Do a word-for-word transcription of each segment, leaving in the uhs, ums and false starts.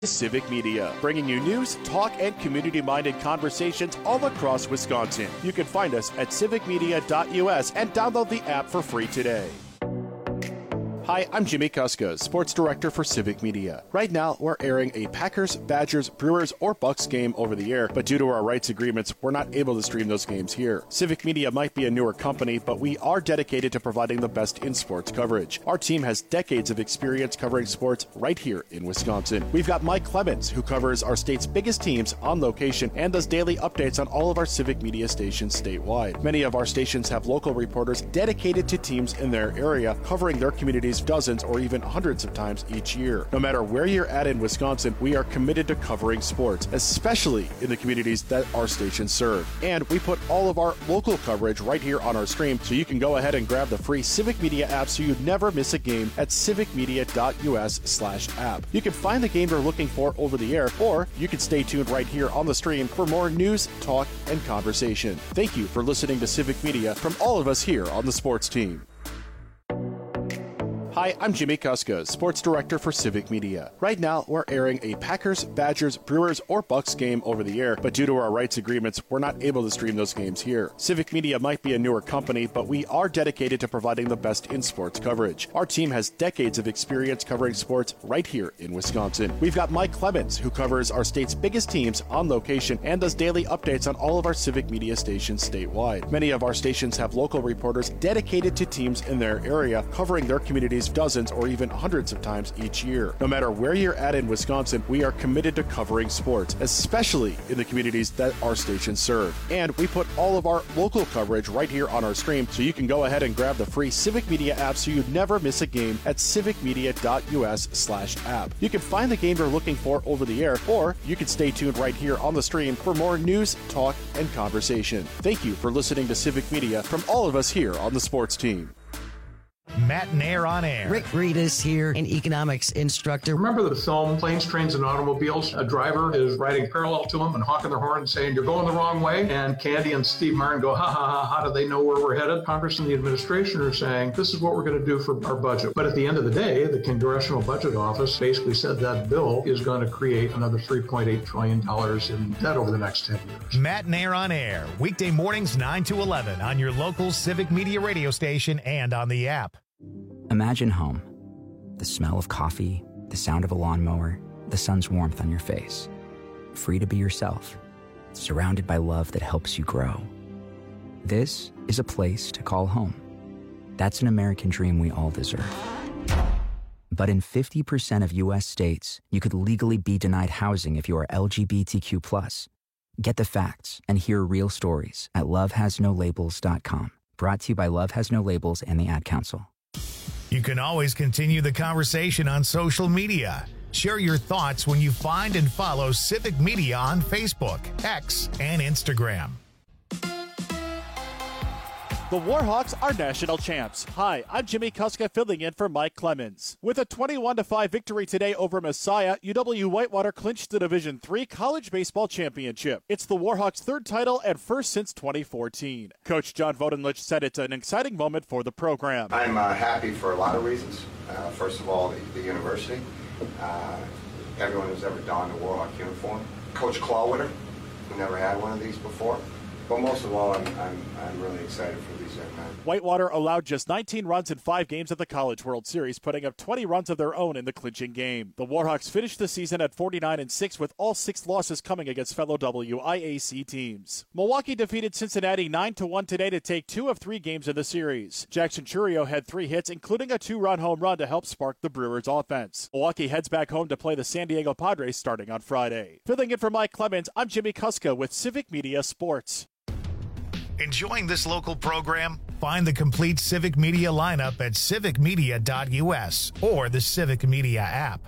Civic Media, bringing you news, talk, and community-minded conversations all across Wisconsin. You can find us at civic media dot U S and download the app for free today. Hi, I'm Jimmy Kuska, Sports Director for Civic Media. Right now, we're airing a Packers, Badgers, Brewers, or Bucks game over the air, but due to our rights agreements, we're not able to stream those games here. Civic Media might be a newer company, but we are dedicated to providing the best in sports coverage. Our team has decades of experience covering sports right here in Wisconsin. We've got Mike Clemens, who covers our state's biggest teams on location and does daily updates on all of our Civic Media stations statewide. Many of our stations have local reporters dedicated to teams in their area, covering their communities dozens or even hundreds of times each year. No matter where you're at in Wisconsin, we are committed to covering sports, especially in the communities that our stations serve. And we put all of our local coverage right here on our stream, so you can go ahead and grab the free Civic Media app so you never miss a game at civic media dot U S slash app. You can find the game you're looking for over the air, or you can stay tuned right here on the stream for more news, talk, and conversation. Thank you for listening to Civic Media from all of us here on the sports team. Hi, I'm Jimmy Kuska, Sports Director for Civic Media. Right now, we're airing a Packers, Badgers, Brewers, or Bucks game over the air, but due to our rights agreements, we're not able to stream those games here. Civic Media might be a newer company, but we are dedicated to providing the best in sports coverage. Our team has decades of experience covering sports right here in Wisconsin. We've got Mike Clemens, who covers our state's biggest teams on location and does daily updates on all of our Civic Media stations statewide. Many of our stations have local reporters dedicated to teams in their area, covering their communities dozens or even hundreds of times each year. No matter where you're at in Wisconsin, we are committed to covering sports, especially in the communities that our stations serve. And we put all of our local coverage right here on our stream, so you can go ahead and grab the free Civic Media app so you never miss a game at civic media dot U S slash app. You can find the game you're looking for over the air, or you can stay tuned right here on the stream for more news, talk, and conversation. Thank you for listening to Civic Media from all of us here on the sports team. Matt Nair on air. Rick Reedus here, an economics instructor. Remember the film Planes, Trains, and Automobiles? A driver is riding parallel to him and honking their horn and saying, "You're going the wrong way." And Candy and Steve Martin go, ha, ha, ha, how do they know where we're headed? Congress and the administration are saying, this is what we're going to do for our budget. But at the end of the day, the Congressional Budget Office basically said that bill is going to create another three point eight trillion dollars in debt over the next ten years. Matt Nair on air, weekday mornings nine to eleven on your local Civic Media radio station and on the app. Imagine home. The smell of coffee, the sound of a lawnmower, the sun's warmth on your face. Free to be yourself, surrounded by love that helps you grow. This is a place to call home. That's an American dream we all deserve. But in fifty percent of U S states, you could legally be denied housing if you are L G B T Q plus. Get the facts and hear real stories at love has no labels dot com. Brought to you by Love Has No Labels and the Ad Council. You can always continue the conversation on social media. Share your thoughts when you find and follow Civic Media on Facebook, X, and Instagram. The Warhawks are national champs. Hi, I'm Jimmy Kuska filling in for Mike Clemens. With a twenty-one to five victory today over Messiah, U W Whitewater clinched the Division three College Baseball Championship. It's the Warhawks' third title and first since twenty fourteen. Coach John Vodenlich said it's an exciting moment for the program. I'm uh, happy for a lot of reasons. Uh, first of all, the, the university. Uh, everyone who's ever donned a Warhawk uniform. Coach Clawwitter, who never had one of these before. But most of all, I'm, I'm, I'm really excited for these young men. Whitewater allowed just nineteen runs in five games at the College World Series, putting up twenty runs of their own in the clinching game. The Warhawks finished the season at forty-nine and six, with all six losses coming against fellow W I A C teams. Milwaukee defeated Cincinnati nine to one today to take two of three games in the series. Jackson Churio had three hits, including a two-run home run to help spark the Brewers' offense. Milwaukee heads back home to play the San Diego Padres starting on Friday. Filling in for Mike Clemens, I'm Jimmy Kuska with Civic Media Sports. Enjoying this local program? Find the complete Civic Media lineup at civic media dot U S or the Civic Media app.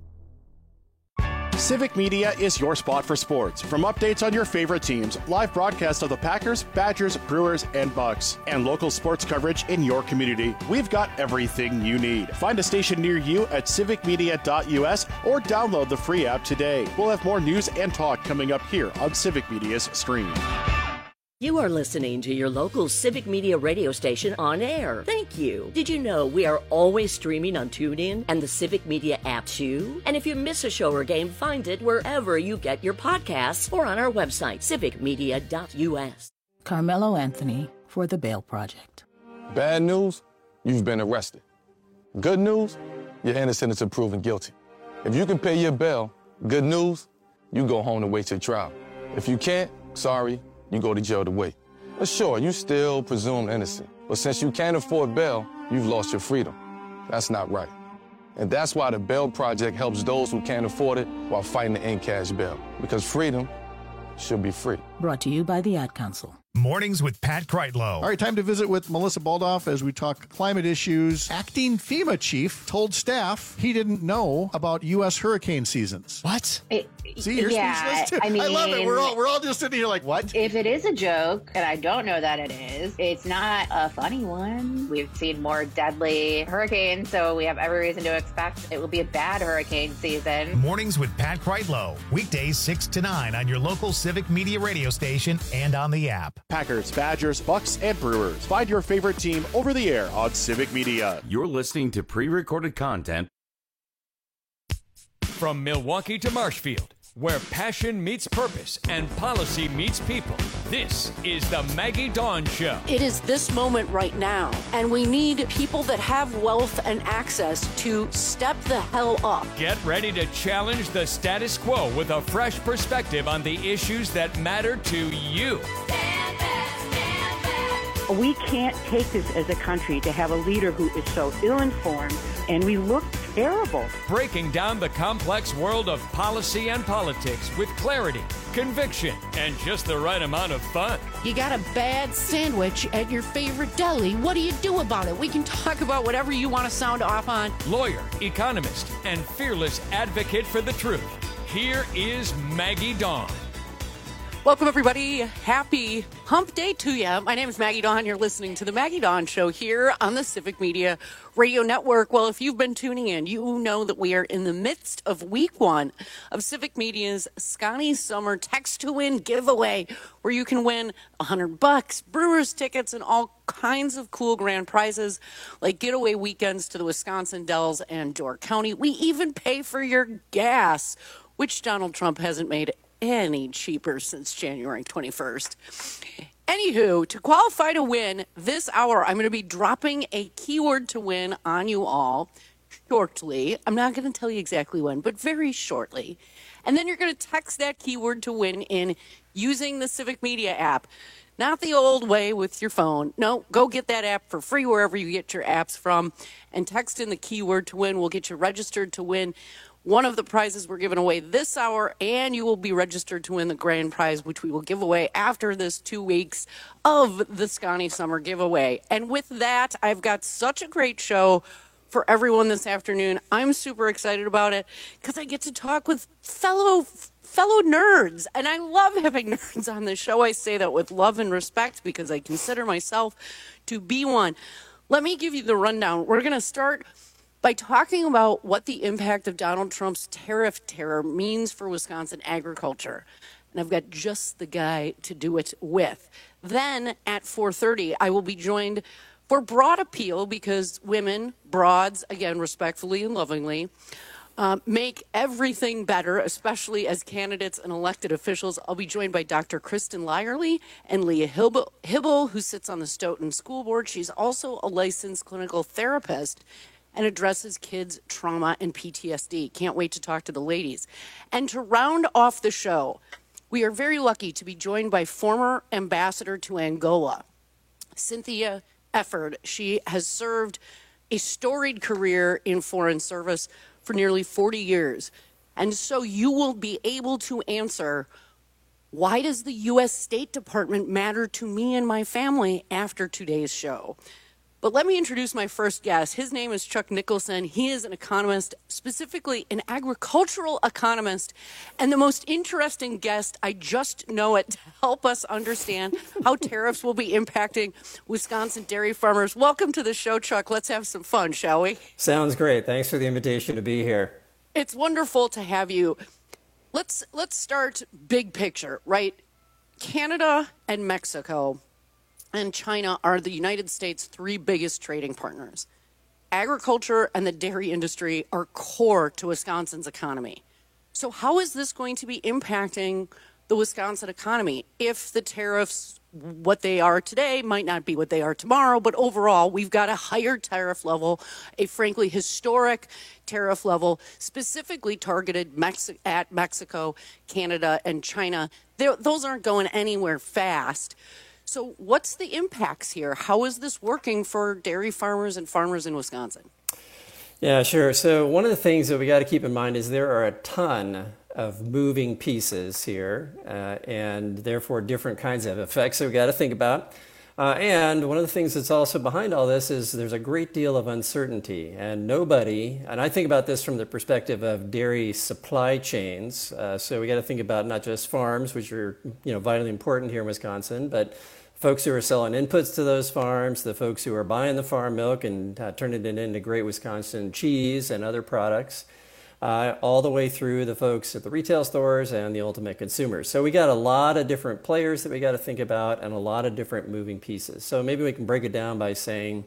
Civic Media is your spot for sports. From updates on your favorite teams, live broadcasts of the Packers, Badgers, Brewers, and Bucks, and local sports coverage in your community, we've got everything you need. Find a station near you at civic media dot U S or download the free app today. We'll have more news and talk coming up here on Civic Media's stream. You are listening to your local Civic Media radio station on air. Thank you. Did you know we are always streaming on TuneIn and the Civic Media app too? And if you miss a show or game, find it wherever you get your podcasts or on our website, civic media dot u s. Carmelo Anthony for The Bail Project. Bad news, you've been arrested. Good news, you're innocent until proven guilty. If you can pay your bail, good news, you go home to wait your trial. If you can't, sorry, you go to jail to wait. But sure, you still presumed innocent. But since you can't afford bail, you've lost your freedom. That's not right. And that's why the Bail Project helps those who can't afford it while fighting to end cash bail. Because freedom should be free. Brought to you by the Ad Council. Mornings with Pat Kreitlow. All right, time to visit with Melissa Baldoff as we talk climate issues. Acting FEMA chief told staff he didn't know about U S hurricane seasons. What? It, See, you're yeah, speechless too. I mean, I love it. We're all we're all just sitting here like, what? If it is a joke, and I don't know that it is, it's not a funny one. We've seen more deadly hurricanes, so we have every reason to expect it will be a bad hurricane season. Mornings with Pat Kreitlow. Weekdays six to nine on your local Civic Media radio station and on the app. Packers, Badgers, Bucks, and Brewers. Find your favorite team over the air on Civic Media. You're listening to pre-recorded content. From Milwaukee to Marshfield, where passion meets purpose and policy meets people, this is the Maggie Dawn Show. It is this moment right now, and we need people that have wealth and access to step the hell up. Get ready to challenge the status quo with a fresh perspective on the issues that matter to you. Stand back, stand back. We can't take this as a country to have a leader who is so ill-informed, and we look terrible. Breaking down the complex world of policy and politics with clarity, conviction, and just the right amount of fun. You got a bad sandwich at your favorite deli. What do you do about it? We can talk about whatever you want to sound off on. Lawyer, economist, and fearless advocate for the truth. Here is Maggie Dawn. Welcome, everybody. Happy hump day to you. My name is Maggie Dawn. You're listening to the Maggie Dawn Show here on the Civic Media Radio Network. Well, if you've been tuning in, you know that we are in the midst of week one of Civic Media's Scotty Summer Text to Win giveaway, where you can win a hundred bucks, Brewers tickets, and all kinds of cool grand prizes like getaway weekends to the Wisconsin Dells and Door County. We even pay for your gas, which Donald Trump hasn't made any cheaper since January twenty-first. Anywho, to qualify to win this hour, I'm going to be dropping a keyword to win on you all shortly. I'm not going to tell you exactly when, but very shortly. And then you're going to text that keyword to win in using the Civic Media app. Not the old way with your phone. No, go get that app for free wherever you get your apps from. And text in the keyword to win. We'll get you registered to win one of the prizes we're giving away this hour, and you will be registered to win the grand prize, which we will give away after this two weeks of the Scotty Summer giveaway. And with that, I've got such a great show for everyone this afternoon. I'm super excited about it because I get to talk with fellow fellow nerds, and I love having nerds on the show. I say that with love and respect because I consider myself to be one. Let me give you the rundown. We're going to start by talking about what the impact of Donald Trump's tariff terror means for Wisconsin agriculture. And I've got just the guy to do it with. Then at four thirty, I will be joined for Broad Appeal because women, broads, again, respectfully and lovingly, uh, make everything better, especially as candidates and elected officials. I'll be joined by Doctor Kristen Lyerly and Leah Hibble, Hibble, who sits on the Stoughton School Board. She's also a licensed clinical therapist and addresses kids' trauma and P T S D. Can't wait to talk to the ladies. And to round off the show, we are very lucky to be joined by former ambassador to Angola, Cynthia Efford. She has served a storied career in foreign service for nearly forty years. And so you will be able to answer, why does the U S State Department matter to me and my family after today's show? But let me introduce my first guest. His name is Chuck Nicholson. He is an economist, specifically an agricultural economist, and the most interesting guest. I just know it to help us understand how tariffs will be impacting Wisconsin dairy farmers. Welcome to the show, Chuck. Let's have some fun, shall we? Sounds great. Thanks for the invitation to be here. It's wonderful to have you. Let's let's start big picture, right? Canada and Mexico and China are the United States' three biggest trading partners. Agriculture and the dairy industry are core to Wisconsin's economy. So how is this going to be impacting the Wisconsin economy if the tariffs, what they are today, might not be what they are tomorrow, but overall, we've got a higher tariff level, a frankly historic tariff level, specifically targeted Mexi- at Mexico, Canada, and China. They're, those aren't going anywhere fast. So what's the impacts here? How is this working for dairy farmers and farmers in Wisconsin? Yeah, sure. So one of the things that we got to keep in mind is there are a ton of moving pieces here, uh, and therefore different kinds of effects that we got to think about. Uh, and one of the things that's also behind all this is there's a great deal of uncertainty, and nobody, and I think about this from the perspective of dairy supply chains. Uh, so we got to think about not just farms, which are you know vitally important here in Wisconsin, but folks who are selling inputs to those farms, the folks who are buying the farm milk and uh, turning it into great Wisconsin cheese and other products. Uh, all the way through the folks at the retail stores and the ultimate consumers. So we got a lot of different players that we got to think about and a lot of different moving pieces. So maybe we can break it down by saying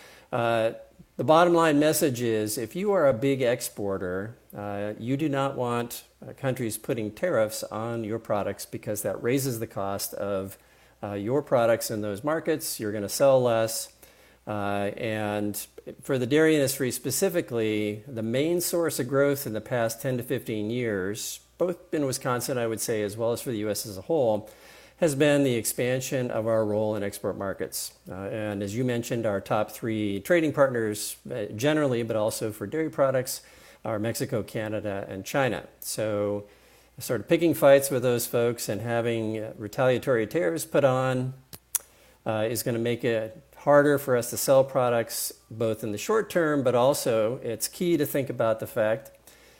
uh, the bottom line message is if you are a big exporter, uh, you do not want uh, countries putting tariffs on your products because that raises the cost of uh, your products in those markets. You're going to sell less. Uh, and for the dairy industry specifically, the main source of growth in the past ten to fifteen years, both in Wisconsin, I would say, as well as for the U S as a whole, has been the expansion of our role in export markets. Uh, and as you mentioned, our top three trading partners uh, generally, but also for dairy products, are Mexico, Canada, and China. So sort of picking fights with those folks and having uh, retaliatory tariffs put on uh, is going to make it harder for us to sell products both in the short term, but also it's key to think about the fact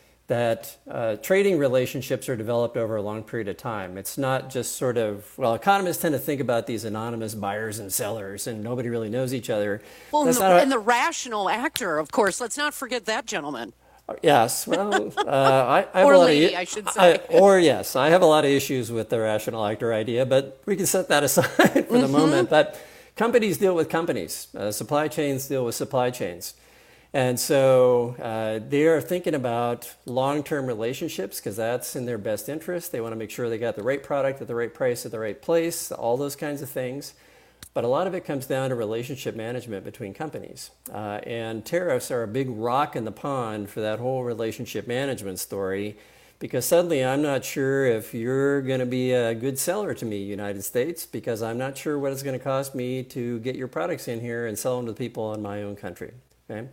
that uh, trading relationships are developed over a long period of time. It's not just sort of, well, economists tend to think about these anonymous buyers and sellers and nobody really knows each other. Well, and the, a, and the rational actor, of course, let's not forget that gentleman. Yes, well, uh, I, I have or a lot lady, of, I should say. I, or yes, I have a lot of issues with the rational actor idea, but we can set that aside for mm-hmm. the moment. But companies deal with companies. Uh, supply chains deal with supply chains. And so uh, they are thinking about long-term relationships because that's in their best interest. They want to make sure they got the right product at the right price at the right place, all those kinds of things. But a lot of it comes down to relationship management between companies. Uh, and tariffs are a big rock in the pond for that whole relationship management story, because suddenly I'm not sure if you're going to be a good seller to me, United States, because I'm not sure what it's going to cost me to get your products in here and sell them to people in my own country. Okay?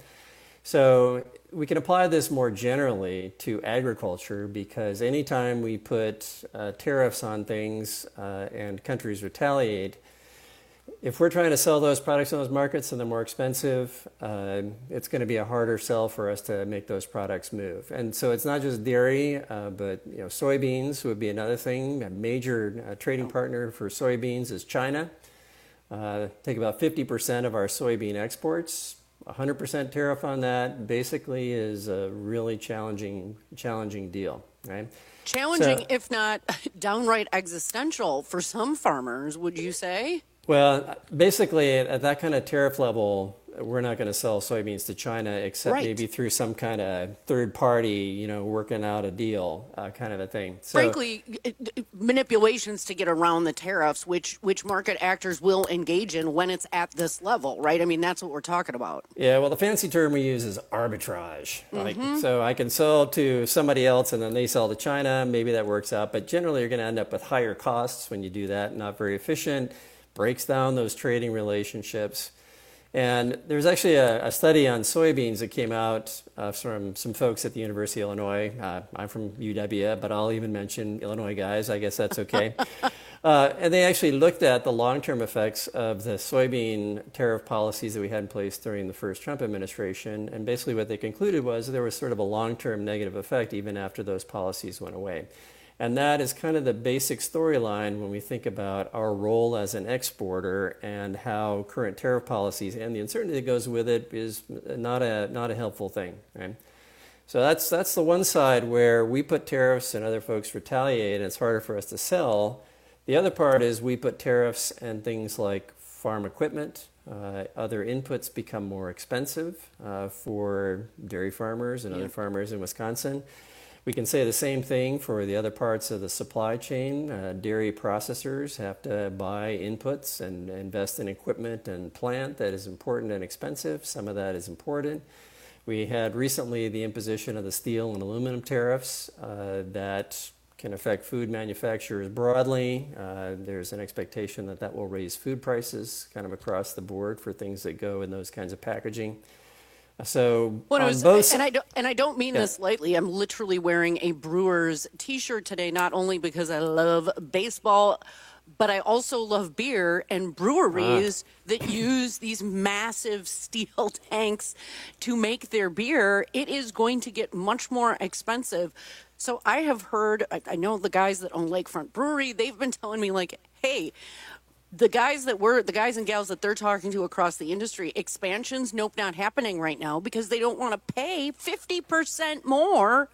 So we can apply this more generally to agriculture, because anytime we put uh, tariffs on things uh, and countries retaliate, if we're trying to sell those products in those markets and they're more expensive, uh, it's going to be a harder sell for us to make those products move. And so it's not just dairy, uh, but you know, soybeans would be another thing. A major uh, trading partner for soybeans is China. Uh, take about fifty percent of our soybean exports. one hundred percent tariff on that basically is a really challenging, challenging deal, right? Challenging, so, if not downright existential for some farmers, would you say? Well, basically, at that kind of tariff level, we're not going to sell soybeans to China except right. maybe through some kind of third party, you know, working out a deal uh, kind of a thing. So, frankly, manipulations to get around the tariffs, which which market actors will engage in when it's at this level, right? I mean, that's what we're talking about. Yeah, well, the fancy term we use is arbitrage. Like, mm-hmm. So I can sell to somebody else and then they sell to China. Maybe that works out. But generally, you're going to end up with higher costs when you do that, not very efficient. Breaks down those trading relationships. And there's actually a, a study on soybeans that came out uh, from some folks at the University of Illinois. Uh, I'm from U W, but I'll even mention Illinois guys. I guess that's okay. uh, and they actually looked at the long-term effects of the soybean tariff policies that we had in place during the first Trump administration. And basically what they concluded was there was sort of a long-term negative effect even after those policies went away. And that is kind of the basic storyline when we think about our role as an exporter and how current tariff policies and the uncertainty that goes with it is not a not a helpful thing, right? So that's that's the one side where we put tariffs and other folks retaliate and it's harder for us to sell. The other part is we put tariffs and things like farm equipment. Uh, other inputs become more expensive uh, for dairy farmers and yeah. other farmers in Wisconsin. We can say the same thing for the other parts of the supply chain. Uh, dairy processors have to buy inputs and invest in equipment and plant that is important and expensive. Some of that is imported. We had recently the imposition of the steel and aluminum tariffs uh, that can affect food manufacturers broadly. Uh, there's an expectation that that will raise food prices kind of across the board for things that go in those kinds of packaging. So well, on was, both, and I don't, and I don't mean yeah. this lightly. I'm literally wearing a Brewers T-shirt today, not only because I love baseball, but I also love beer and breweries ah. that use these massive steel tanks to make their beer. It is going to get much more expensive. So I have heard, I, I know the guys that own Lakefront Brewery, they've been telling me like, hey, the guys that we're, the guys and gals that they're talking to across the industry, expansions, nope, not happening right now because they don't want to pay fifty percent more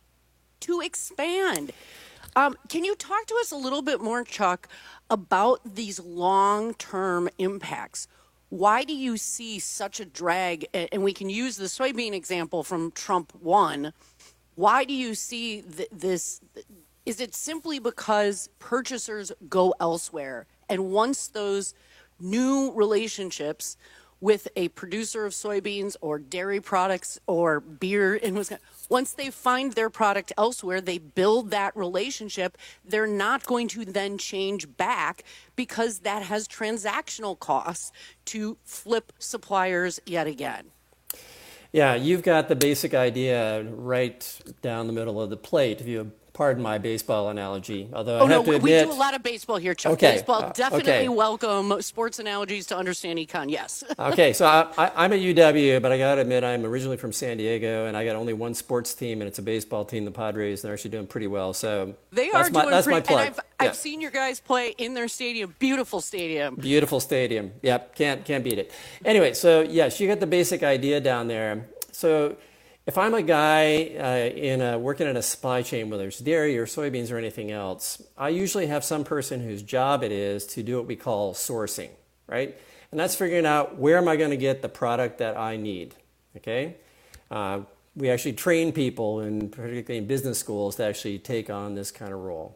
to expand. Um, can you talk to us a little bit more, Chuck, about these long-term impacts? Why do you see such a drag? And we can use the soybean example from Trump one. Why do you see th- this? Is it simply because purchasers go elsewhere? And once those new relationships with a producer of soybeans or dairy products or beer in Wisconsin, once they find their product elsewhere, they build that relationship. They're not going to then change back because that has transactional costs to flip suppliers yet again. Yeah, you've got the basic idea right down the middle of the plate. If you pardon my baseball analogy, although oh, I have no, to admit... we do a lot of baseball here, Chuck. Okay. Baseball, Uh, definitely okay. welcome sports analogies to understand econ, yes. Okay, so I, I, I'm at U W, but I got to admit I'm originally from San Diego, and I got only one sports team, and it's a baseball team, the Padres. They're actually doing pretty well. So They that's are my, doing that's pretty my plug. And I've, yeah. I've seen your guys play in their stadium. Beautiful stadium. Beautiful stadium. Yep, can't can't beat it. Anyway, so yes, you got the basic idea down there. So if I'm a guy uh, in a, working in a supply chain, whether it's dairy or soybeans or anything else, I usually have some person whose job it is to do what we call sourcing, right? And that's figuring out where am I going to get the product that I need, okay? Uh, we actually train people, in, particularly in business schools, to actually take on this kind of role.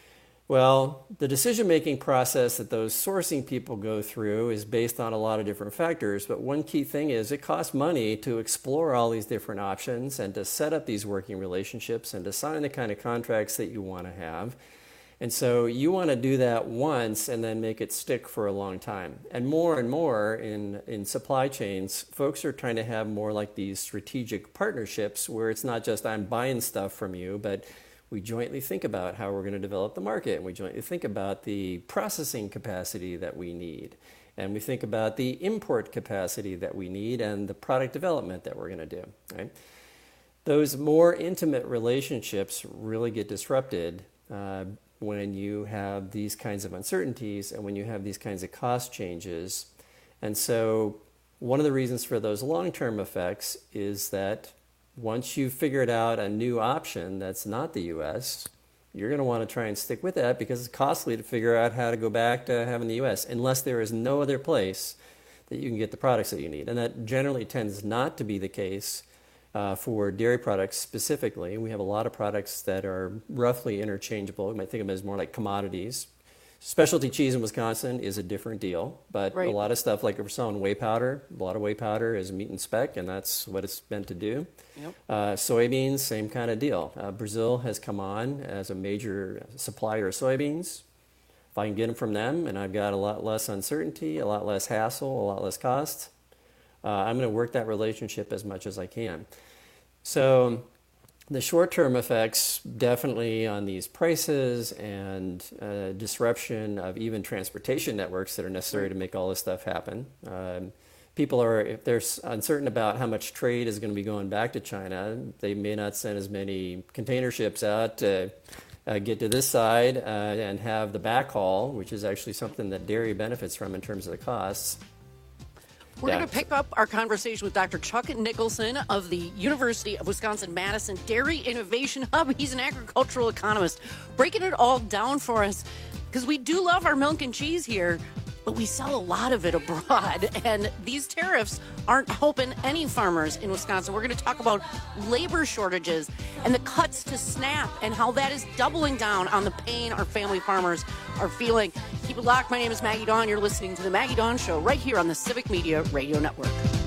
Well, the decision-making process that those sourcing people go through is based on a lot of different factors, but one key thing is it costs money to explore all these different options and to set up these working relationships and to sign the kind of contracts that you want to have. And so you want to do that once and then make it stick for a long time. And more and more in, in supply chains, folks are trying to have more like these strategic partnerships where it's not just I'm buying stuff from you, but we jointly think about how we're going to develop the market, and we jointly think about the processing capacity that we need, and we think about the import capacity that we need and the product development that we're going to do, right? Those more intimate relationships really get disrupted uh, when you have these kinds of uncertainties and when you have these kinds of cost changes. And so one of the reasons for those long-term effects is that once you've figured out a new option that's not the U S, you're going to want to try and stick with that because it's costly to figure out how to go back to having the U S unless there is no other place that you can get the products that you need. And that generally tends not to be the case uh, for dairy products specifically. We have a lot of products that are roughly interchangeable. You might think of them as more like commodities. Specialty cheese in Wisconsin is a different deal, but right. a lot of stuff like we're selling whey powder, a lot of whey powder is meat and spec, and that's what it's meant to do. Yep. Uh, soybeans, same kind of deal. Uh, Brazil has come on as a major supplier of soybeans. If I can get them from them and I've got a lot less uncertainty, a lot less hassle, a lot less cost, uh, I'm going to work that relationship as much as I can. So the short-term effects definitely on these prices and uh, disruption of even transportation networks that are necessary to make all this stuff happen. Um, people are, if they're uncertain about how much trade is going to be going back to China, they may not send as many container ships out to uh, get to this side uh, and have the backhaul, which is actually something that dairy benefits from in terms of the costs. We're Yeah. going to pick up our conversation with Doctor Chuck Nicholson of the University of Wisconsin-Madison Dairy Innovation Hub. He's an agricultural economist, breaking it all down for us. because we do love our milk and cheese here, but we sell a lot of it abroad, and these tariffs aren't helping any farmers in Wisconsin. We're going to talk about labor shortages and the cuts to SNAP and how that is doubling down on the pain our family farmers are feeling. Keep it locked. My name is Maggie Dawn. You're listening to The Maggie Dawn Show right here on the Civic Media Radio Network.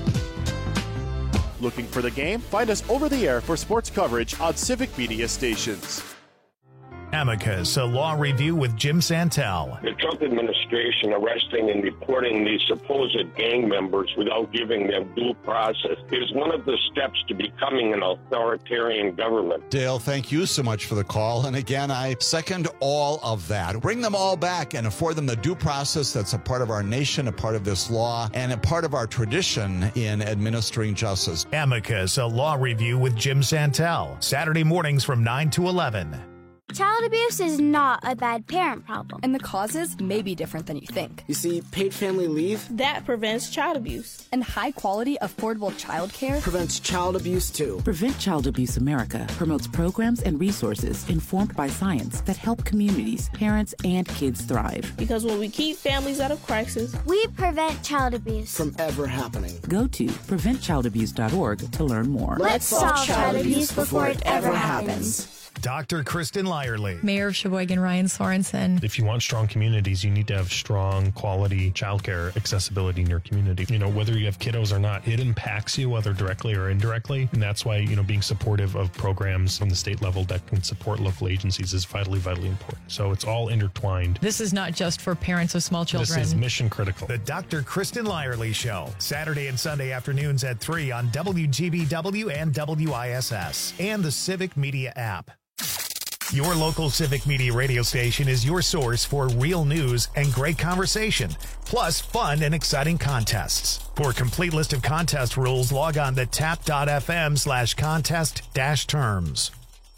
Looking for the game? Find us over the air for sports coverage on Civic Media stations. Amicus, a law review with Jim Santel. The Trump administration arresting and deporting these supposed gang members without giving them due process is one of the steps to becoming an authoritarian government. Dale, thank you so much for the call. And again, I second all of that. Bring them all back and afford them the due process that's a part of our nation, a part of this law, and a part of our tradition in administering justice. Amicus, a law review with Jim Santel. Saturday mornings from nine to eleven. Child abuse is not a bad parent problem. And the causes may be different than you think. You see, paid family leave, that prevents child abuse. And high-quality, affordable child care prevents child abuse, too. Prevent Child Abuse America promotes programs and resources informed by science that help communities, parents, and kids thrive. Because when we keep families out of crisis, we prevent child abuse from ever happening. Go to prevent child abuse dot org to learn more. Let's solve child abuse before it ever happens. Doctor Kristen Lyerly. Mayor of Sheboygan, Ryan Sorensen. If you want strong communities, you need to have strong quality childcare accessibility in your community. You know, whether you have kiddos or not, it impacts you, whether directly or indirectly. And that's why, you know, being supportive of programs from the state level that can support local agencies is vitally, vitally important. So it's all intertwined. This is not just for parents of small children. This is mission critical. The Doctor Kristen Lyerly Show. Saturday and Sunday afternoons at three on W G B W and W I S S and the Civic Media app. Your local Civic Media radio station is your source for real news and great conversation, plus fun and exciting contests. For a complete list of contest rules, log on to tap.fm slash contest dash terms.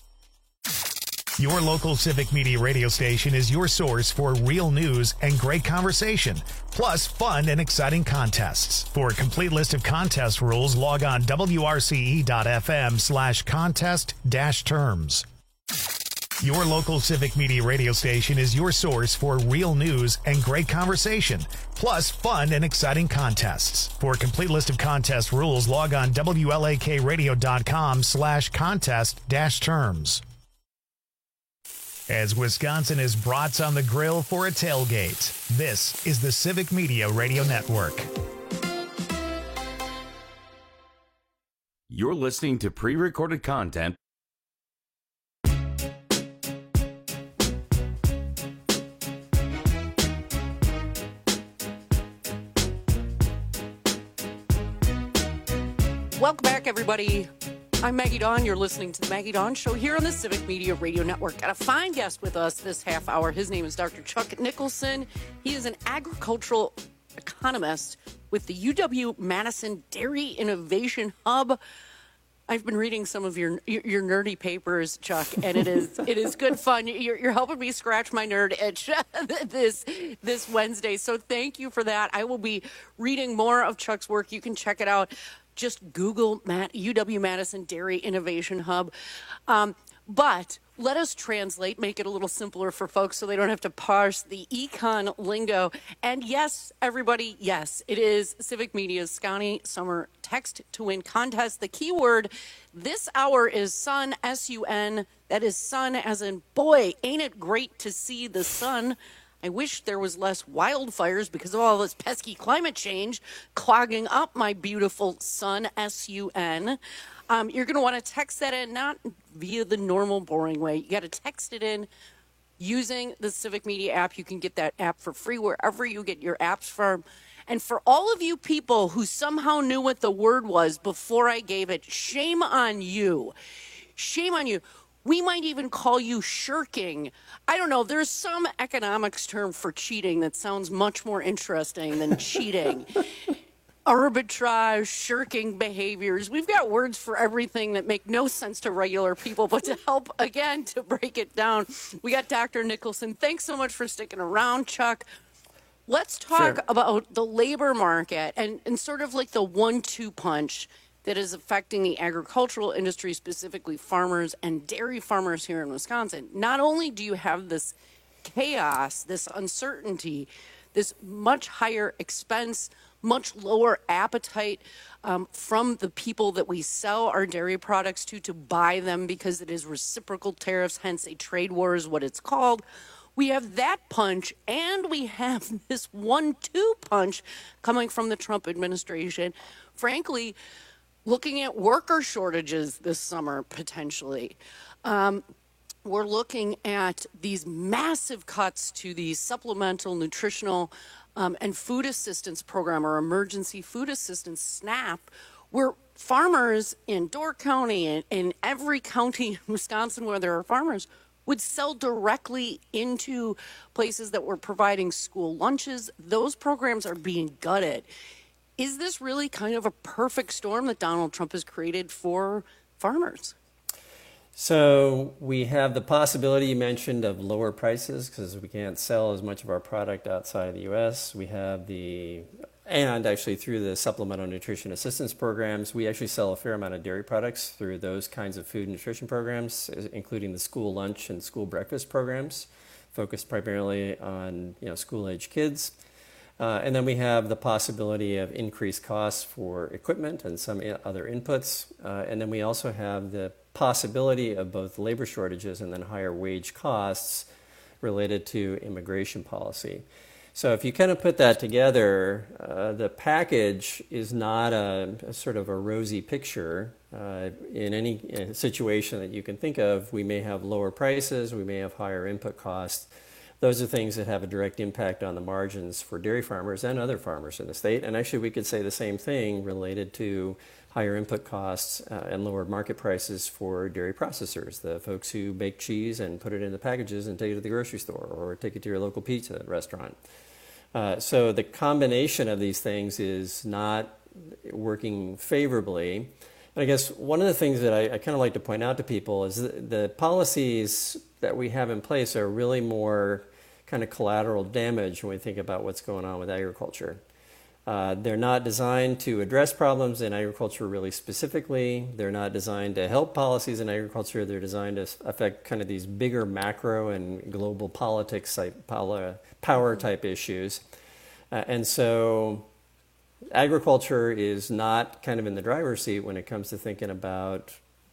Your local Civic Media radio station is your source for real news and great conversation, plus fun and exciting contests. For a complete list of contest rules, log on wrce.fm slash contest dash terms. Your local Civic Media radio station is your source for real news and great conversation, plus fun and exciting contests. For a complete list of contest rules, log on wlakradio.com slash contest dash terms. As Wisconsin is brats on the grill for a tailgate, this is the Civic Media Radio Network. You're listening to pre-recorded content. Welcome back, everybody. I'm Maggie Dawn. You're listening to the Maggie Dawn Show here on the Civic Media Radio Network. Got a fine guest with us this half hour. His name is Doctor Chuck Nicholson. He is an agricultural economist with the U W-Madison Dairy Innovation Hub. I've been reading some of your your nerdy papers, Chuck, and it is it is good fun. You're, you're helping me scratch my nerd itch this this Wednesday, so thank you for that. I will be reading more of Chuck's work. You can check it out. Just Google Matt, U W-Madison Dairy Innovation Hub. Um, but let us translate, make it a little simpler for folks so they don't have to parse the econ lingo. And yes, everybody, yes, it is Civic Media's Scotty Summer Text to Win contest. The keyword this hour is sun, S U N. That is sun as in, boy, ain't it great to see the sun. I wish there was less wildfires because of all this pesky climate change clogging up my beautiful sun, S U N. Um, you're going to want to text that in, not via the normal boring way. You got to text it in using the Civic Media app. You can get that app for free wherever you get your apps from. And for all of you people who somehow knew what the word was before I gave it, shame on you. Shame on you. We might even call you shirking. I don't know. There's some economics term for cheating that sounds much more interesting than cheating. Arbitrage, shirking behaviors. We've got words for everything that make no sense to regular people, but to help, again, to break it down, we got Doctor Nicholson. Thanks so much for sticking around, Chuck. Let's talk sure. about the labor market and, and sort of like the one two punch that is affecting the agricultural industry, specifically farmers and dairy farmers here in Wisconsin. Not only do you have this chaos, this uncertainty, this much higher expense, much lower appetite um, from the people that we sell our dairy products to to buy them because it is reciprocal tariffs, hence a trade war is what it's called. We have that punch, and we have this one two punch coming from the Trump administration. Frankly, looking at worker shortages this summer, potentially. Um, we're looking at these massive cuts to the supplemental nutritional um, and food assistance program, or emergency food assistance, SNAP, where farmers in Door County and in every county in Wisconsin where there are farmers would sell directly into places that were providing school lunches. Those programs are being gutted. Is this really kind of a perfect storm that Donald Trump has created for farmers? So we have the possibility you mentioned of lower prices because we can't sell as much of our product outside of the U S. We have the, and actually through the supplemental nutrition assistance programs, we actually sell a fair amount of dairy products through those kinds of food and nutrition programs, including the school lunch and school breakfast programs, focused primarily on you know school-age kids. Uh, and then we have the possibility of increased costs for equipment and some other inputs. Uh, and then we also have the possibility of both labor shortages and then higher wage costs related to immigration policy. So if you kind of put that together, uh, the package is not a, a sort of a rosy picture. Uh, in any uh, situation that you can think of, we may have lower prices, we may have higher input costs. Those are things that have a direct impact on the margins for dairy farmers and other farmers in the state. And actually, we could say the same thing related to higher input costs uh, and lower market prices for dairy processors, the folks who bake cheese and put it into packages and take it to the grocery store or take it to your local pizza restaurant. Uh, so the combination of these things is not working favorably. And I guess one of the things that I, I kind of like to point out to people is that the policies that we have in place are really more kind of collateral damage when we think about what's going on with agriculture. Uh, they're not designed to address problems in agriculture really specifically. They're not designed to help policies in agriculture. They're designed to affect kind of these bigger macro and global politics type, power type issues. Uh, and so agriculture is not kind of in the driver's seat when it comes to thinking about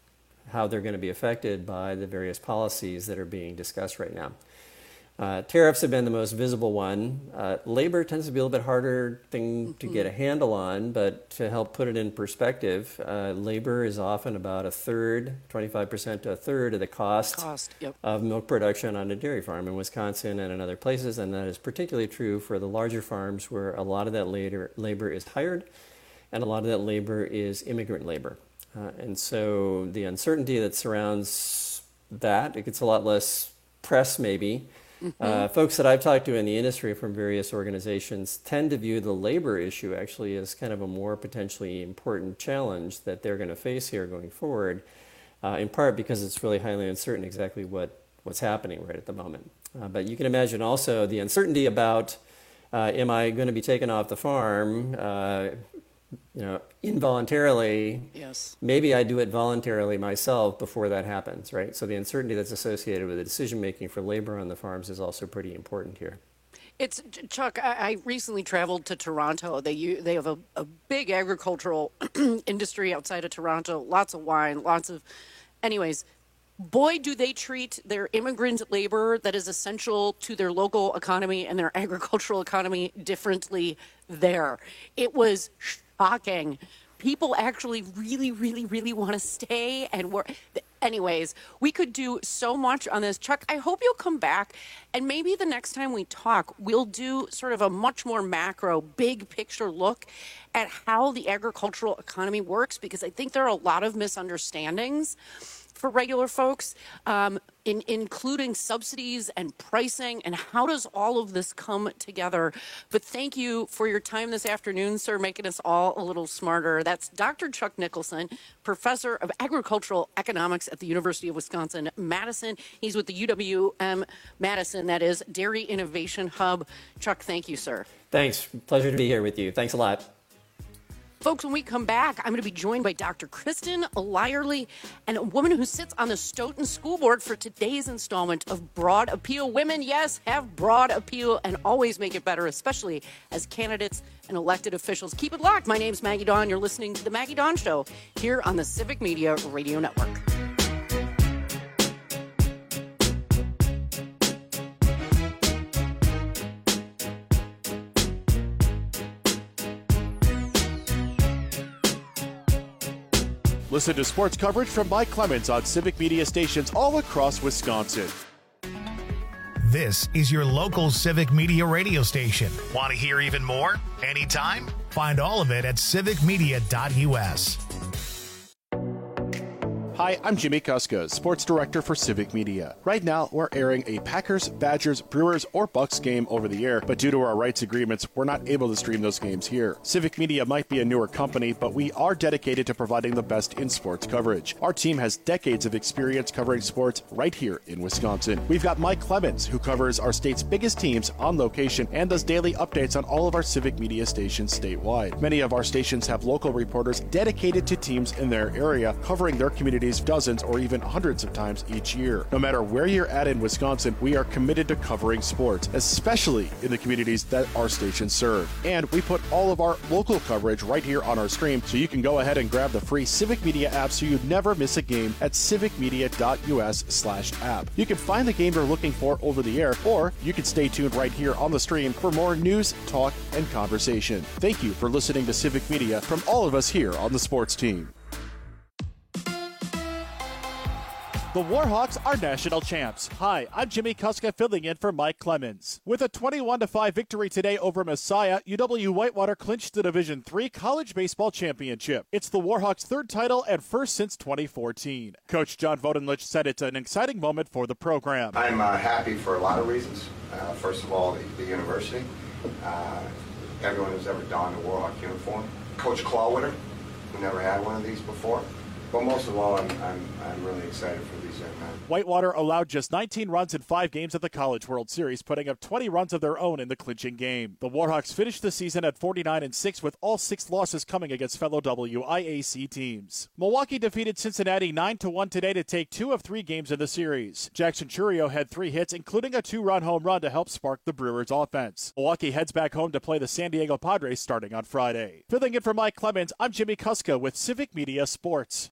how they're going to be affected by the various policies that are being discussed right now. Uh, tariffs have been the most visible one. Uh, labor tends to be a little bit harder thing to get a handle on, but to help put it in perspective, uh, labor is often about a third, twenty-five percent to a third of the cost, cost yep. of milk production on a dairy farm in Wisconsin and in other places, and that is particularly true for the larger farms where a lot of that labor, labor is hired and a lot of that labor is immigrant labor. Uh, and so the uncertainty that surrounds that, it gets a lot less press maybe. Mm-hmm. Uh, folks that I've talked to in the industry from various organizations tend to view the labor issue actually as kind of a more potentially important challenge that they're going to face here going forward, uh, in part because it's really highly uncertain exactly what, what's happening right at the moment. Uh, but you can imagine also the uncertainty about, uh, am I going to be taken off the farm, uh, you know, involuntarily? Yes. Maybe I do it voluntarily myself before that happens, right? So the uncertainty that's associated with the decision making for labor on the farms is also pretty important here. It's Chuck. I, I recently traveled to Toronto. They they have a, a big agricultural industry outside of Toronto. Lots of wine, lots of, anyways. Boy, do they treat their immigrant labor that is essential to their local economy and their agricultural economy differently there. It was shocking. People actually really, really, really want to stay and work. Anyways, we could do so much on this. Chuck, I hope you'll come back, and maybe the next time we talk, we'll do sort of a much more macro, big picture look at how the agricultural economy works, because I think there are a lot of misunderstandings for regular folks, um, in, including subsidies and pricing, and how does all of this come together? But thank you for your time this afternoon, sir, making us all a little smarter. That's Doctor Chuck Nicholson, professor of agricultural economics at the University of Wisconsin-Madison. He's with the U W M Madison, that is Dairy Innovation Hub. Chuck, thank you, sir. Thanks. Pleasure to be here with you. Thanks a lot. Folks, when we come back, I'm going to be joined by Doctor Kristen Lyerly and a woman who sits on the Stoughton School Board for today's installment of Broad Appeal. Women, yes, have broad appeal and always make it better, especially as candidates and elected officials. Keep it locked. My name's Maggie Dawn. You're listening to The Maggie Dawn Show here on the Civic Media Radio Network. Listen to sports coverage from Mike Clemens on Civic Media stations all across Wisconsin. This is your local Civic Media radio station. Want to hear even more? Anytime? Find all of it at civic media dot u s. Hi, I'm Jimmy Kuska, Sports Director for Civic Media. Right now, we're airing a Packers, Badgers, Brewers, or Bucks game over the air, but due to our rights agreements, we're not able to stream those games here. Civic Media might be a newer company, but we are dedicated to providing the best in sports coverage. Our team has decades of experience covering sports right here in Wisconsin. We've got Mike Clemens, who covers our state's biggest teams on location and does daily updates on all of our Civic Media stations statewide. Many of our stations have local reporters dedicated to teams in their area, covering their community dozens or even hundreds of times each year. No matter where you're at in Wisconsin, we are committed to covering sports, especially in the communities that our stations serve. And we put all of our local coverage right here on our stream, so you can go ahead and grab the free Civic Media app so you never miss a game at civic media dot u s slash app. You can find the game you're looking for over the air, or you can stay tuned right here on the stream for more news, talk, and conversation. Thank you for listening to Civic Media from all of us here on the sports team. The Warhawks are national champs. Hi, I'm Jimmy Kuska filling in for Mike Clemens. With a twenty-one to five victory today over Messiah, U W Whitewater clinched the Division three College Baseball Championship. It's the Warhawks' third title and first since twenty fourteen. Coach John Vodenlich said it's an exciting moment for the program. I'm uh, happy for a lot of reasons. Uh, first of all, the, the university. Uh, everyone who's ever donned a Warhawk uniform. Coach Clawwitter, who never had one of these before. But most of all, I'm, I'm, I'm really excited for these young men. Whitewater allowed just nineteen runs in five games at the College World Series, putting up twenty runs of their own in the clinching game. The Warhawks finished the season at forty-nine and six, with all six losses coming against fellow W I A C teams. Milwaukee defeated Cincinnati nine to one today to take two of three games in the series. Jackson Churio had three hits, including a two-run home run to help spark the Brewers' offense. Milwaukee heads back home to play the San Diego Padres starting on Friday. Filling in for Mike Clemens, I'm Jimmy Kuska with Civic Media Sports.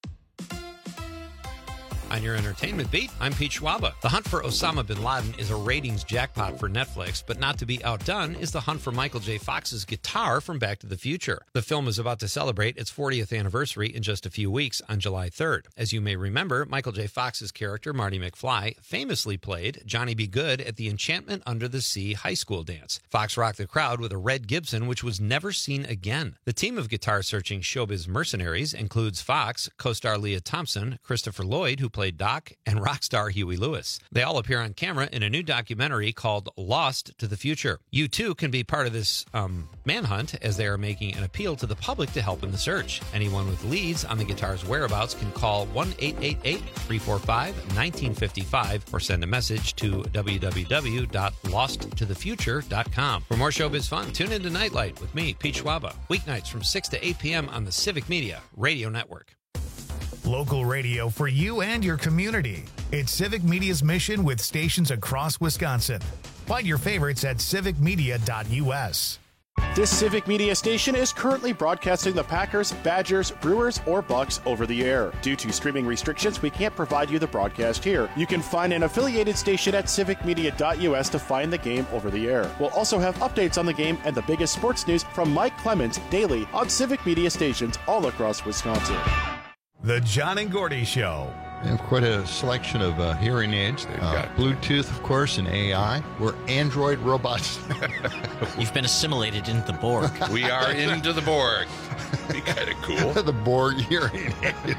On your entertainment beat, I'm Pete Schwaba. The Hunt for Osama bin Laden is a ratings jackpot for Netflix, but not to be outdone is the hunt for Michael J. Fox's guitar from Back to the Future. The film is about to celebrate its fortieth anniversary in just a few weeks on July third. As you may remember, Michael J. Fox's character, Marty McFly, famously played Johnny B. Good at the Enchantment Under the Sea high school dance. Fox rocked the crowd with a red Gibson, which was never seen again. The team of guitar-searching showbiz mercenaries includes Fox, co-star Leah Thompson, Christopher Lloyd, who played Doc, and rock star Huey Lewis. They all appear on camera in a new documentary called Lost to the Future. You too can be part of this um, manhunt, as they are making an appeal to the public to help in the search. Anyone with leads on the guitar's whereabouts can call one eight eight eight, three four five, one nine five five or send a message to w w w dot lost to the future dot com. For more showbiz fun, tune into Nightlight with me, Pete Schwaba, weeknights from six to eight p.m. on the Civic Media Radio Network. Local radio for you and your community. It's Civic Media's mission with stations across Wisconsin. Find your favorites at civic media dot u s. This Civic Media station is currently broadcasting the Packers, Badgers, Brewers, or Bucks over the air. Due to streaming restrictions, we can't provide you the broadcast here. You can find an affiliated station at civic media dot u s to find the game over the air. We'll also have updates on the game and the biggest sports news from Mike Clemens daily on Civic Media stations all across Wisconsin. The John and Gordy Show. We have quite a selection of uh, hearing aids. They've uh, got Bluetooth, of course, and A I. We're Android robots. You've been assimilated into the Borg. We are into the Borg. Be kind of cool. The Borg hearing aid.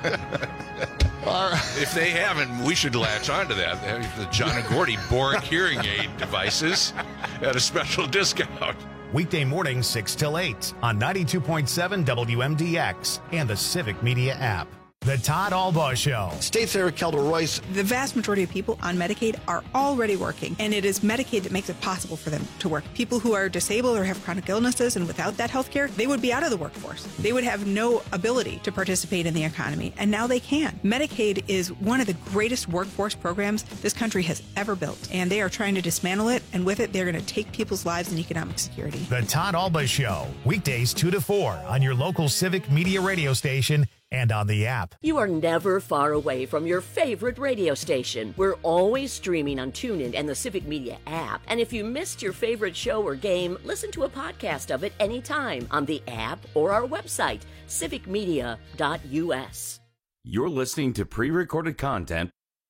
All right. If they haven't, we should latch onto that. The John and Gordy Borg hearing aid devices at a special discount. Weekday mornings six till eight on ninety-two point seven W M D X and the Civic Media app. The Todd Albaugh Show. State Senator Kelda Royce. The vast majority of people on Medicaid are already working, and it is Medicaid that makes it possible for them to work. People who are disabled or have chronic illnesses and without that health care, they would be out of the workforce. They would have no ability to participate in the economy, and now they can. Medicaid is one of the greatest workforce programs this country has ever built, and they are trying to dismantle it, and with it, they're going to take people's lives and economic security. The Todd Albaugh Show, weekdays two to four on your local Civic Media radio station and on the app. You are never far away from your favorite radio station. We're always streaming on TuneIn and the Civic Media app. And if you missed your favorite show or game, listen to a podcast of it anytime on the app or our website, civic media dot u s. You're listening to pre-recorded content.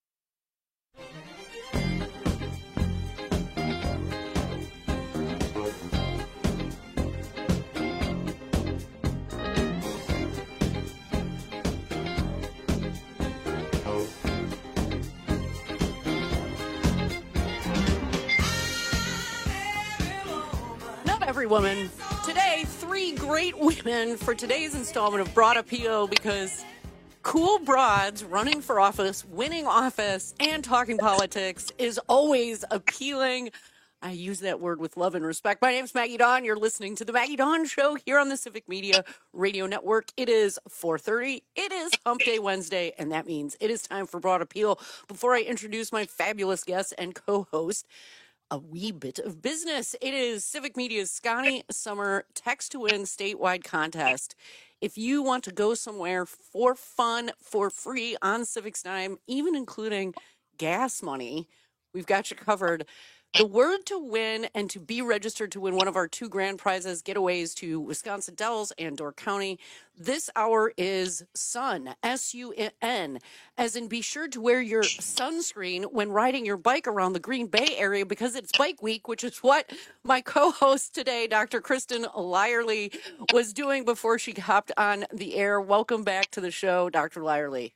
Every woman. Today, three great women for today's installment of Broad Appeal, because cool broads running for office, winning office, and talking politics is always appealing. I use that word with love and respect. My name's Maggie Dawn. You're listening to The Maggie Dawn Show here on the Civic Media Radio Network. It is four thirty. It is Hump Day Wednesday, and that means it is time for Broad Appeal. Before I introduce my fabulous guest and co-host, a wee bit of business. It is Civic Media's Scotty Summer Text to Win statewide contest. If you want to go somewhere for fun, for free, on Civic's dime, even including gas money, we've got you covered. The word to win and to be registered to win one of our two grand prizes, getaways to Wisconsin Dells and Door County, this hour is SUN, S U N, as in be sure to wear your sunscreen when riding your bike around the Green Bay area, because it's Bike Week, which is what my co-host today, Doctor Kristen Lyerly, was doing before she hopped on the air. Welcome back to the show, Doctor Lyerly.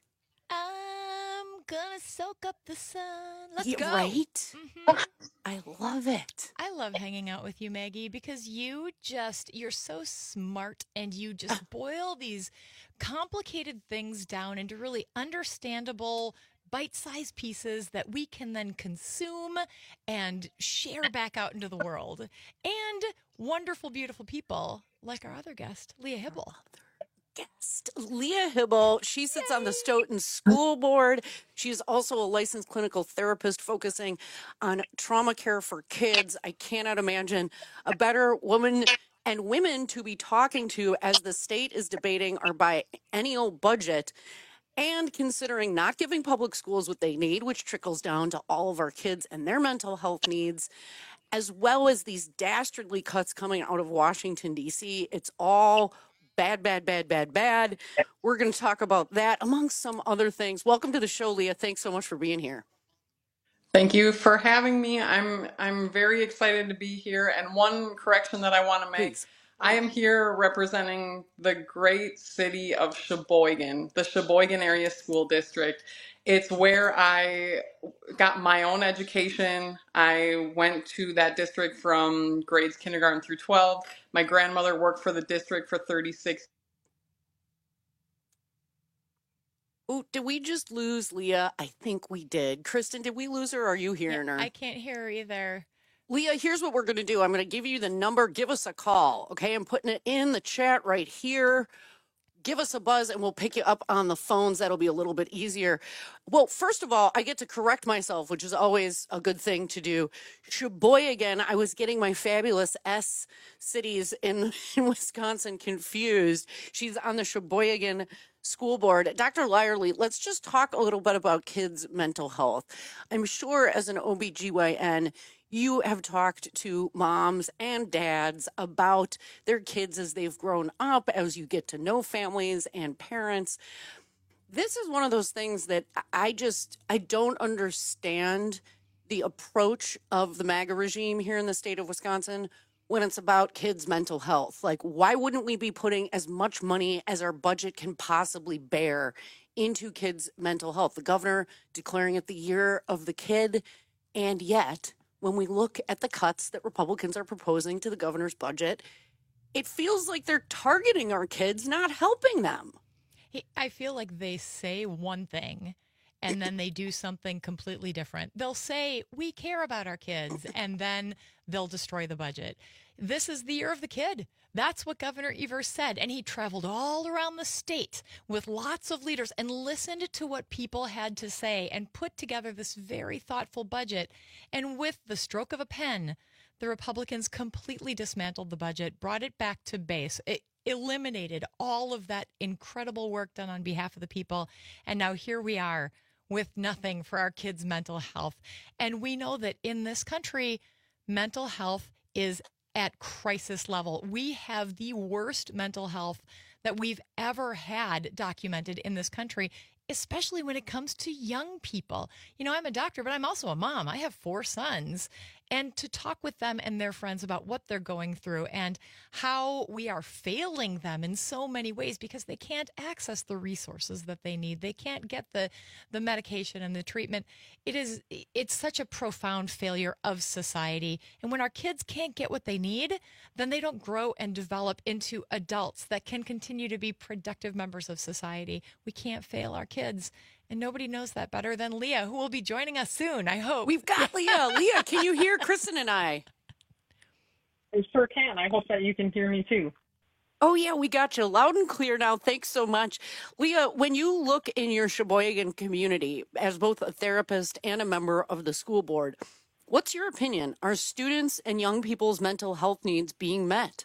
I'm gonna soak up the sun. Let's Yeah, go. right? Mhm. I love it. I love hanging out with you, Maggie, because you just, you're so smart and you just boil these complicated things down into really understandable, bite-sized pieces that we can then consume and share back out into the world. And wonderful, beautiful people like our other guest, Leah Hibble. Guest Leah Hibble. She sits Yay. on the Stoughton School Board. She is also a licensed clinical therapist focusing on trauma care for kids. I cannot imagine a better woman and women to be talking to as the state is debating our biennial budget and considering not giving public schools what they need, which trickles down to all of our kids and their mental health needs, as well as these dastardly cuts coming out of Washington, D C. It's all bad, bad, bad, bad, bad. We're going to talk about that amongst some other things. Welcome to the show, Leah. Thanks so much for being here. Thank you for having me. I'm I'm very excited to be here. And one correction that I want to make, Please. I am here representing the great city of Sheboygan, the Sheboygan Area School District. It's where I got my own education. I went to that district from grades kindergarten through twelve. My grandmother worked for the district for thirty-six. Oh, did we just lose Leah? I think we did. Kristen, did we lose her? Or are you hearing Yeah, her? I can't hear her either. Leah, here's what we're going to do. I'm going to give you the number. Give us a call, okay? I'm putting it in the chat right here. Give us a buzz and we'll pick you up on the phones. That'll be a little bit easier. Well, first of all, I get to correct myself, which is always a good thing to do. Sheboygan, I was getting my fabulous S cities in, in Wisconsin confused. She's on the Sheboygan School Board. Doctor Lyerly, let's just talk a little bit about kids' mental health. I'm sure as an O B G Y N, you have talked to moms and dads about their kids as they've grown up, as you get to know families and parents. This is one of those things that I just, I don't understand the approach of the MAGA regime here in the state of Wisconsin when it's about kids' mental health. Like, why wouldn't we be putting as much money as our budget can possibly bear into kids' mental health? The governor declaring it the year of the kid, and yet when we look at the cuts that Republicans are proposing to the governor's budget, it feels like they're targeting our kids, not helping them. I feel like they say one thing and then they do something completely different. They'll say, we care about our kids, and then they'll destroy the budget. This is the year of the kid. That's what Governor Evers said. And he traveled all around the state with lots of leaders and listened to what people had to say and put together this very thoughtful budget. And with the stroke of a pen, the Republicans completely dismantled the budget, brought it back to base. It eliminated all of that incredible work done on behalf of the people. And now here we are with nothing for our kids' mental health. And we know that in this country, mental health is at crisis level. We have the worst mental health that we've ever had documented in this country, especially when it comes to young people. You know, I'm a doctor, but I'm also a mom. I have four sons. And to talk with them and their friends about what they're going through and how we are failing them in so many ways because they can't access the resources that they need. They can't get the, the medication and the treatment. It is, it's such a profound failure of society. And when our kids can't get what they need, then they don't grow and develop into adults that can continue to be productive members of society. We can't fail our kids. And nobody knows that better than Leah, who will be joining us soon, I hope. We've got Leah. Leah, can you hear Kristen and I? I sure can. I hope that you can hear me too. Oh, yeah, we got you loud and clear now. Thanks so much. Leah, when you look in your Sheboygan community as both a therapist and a member of the school board, what's your opinion? Are students and young people's mental health needs being met?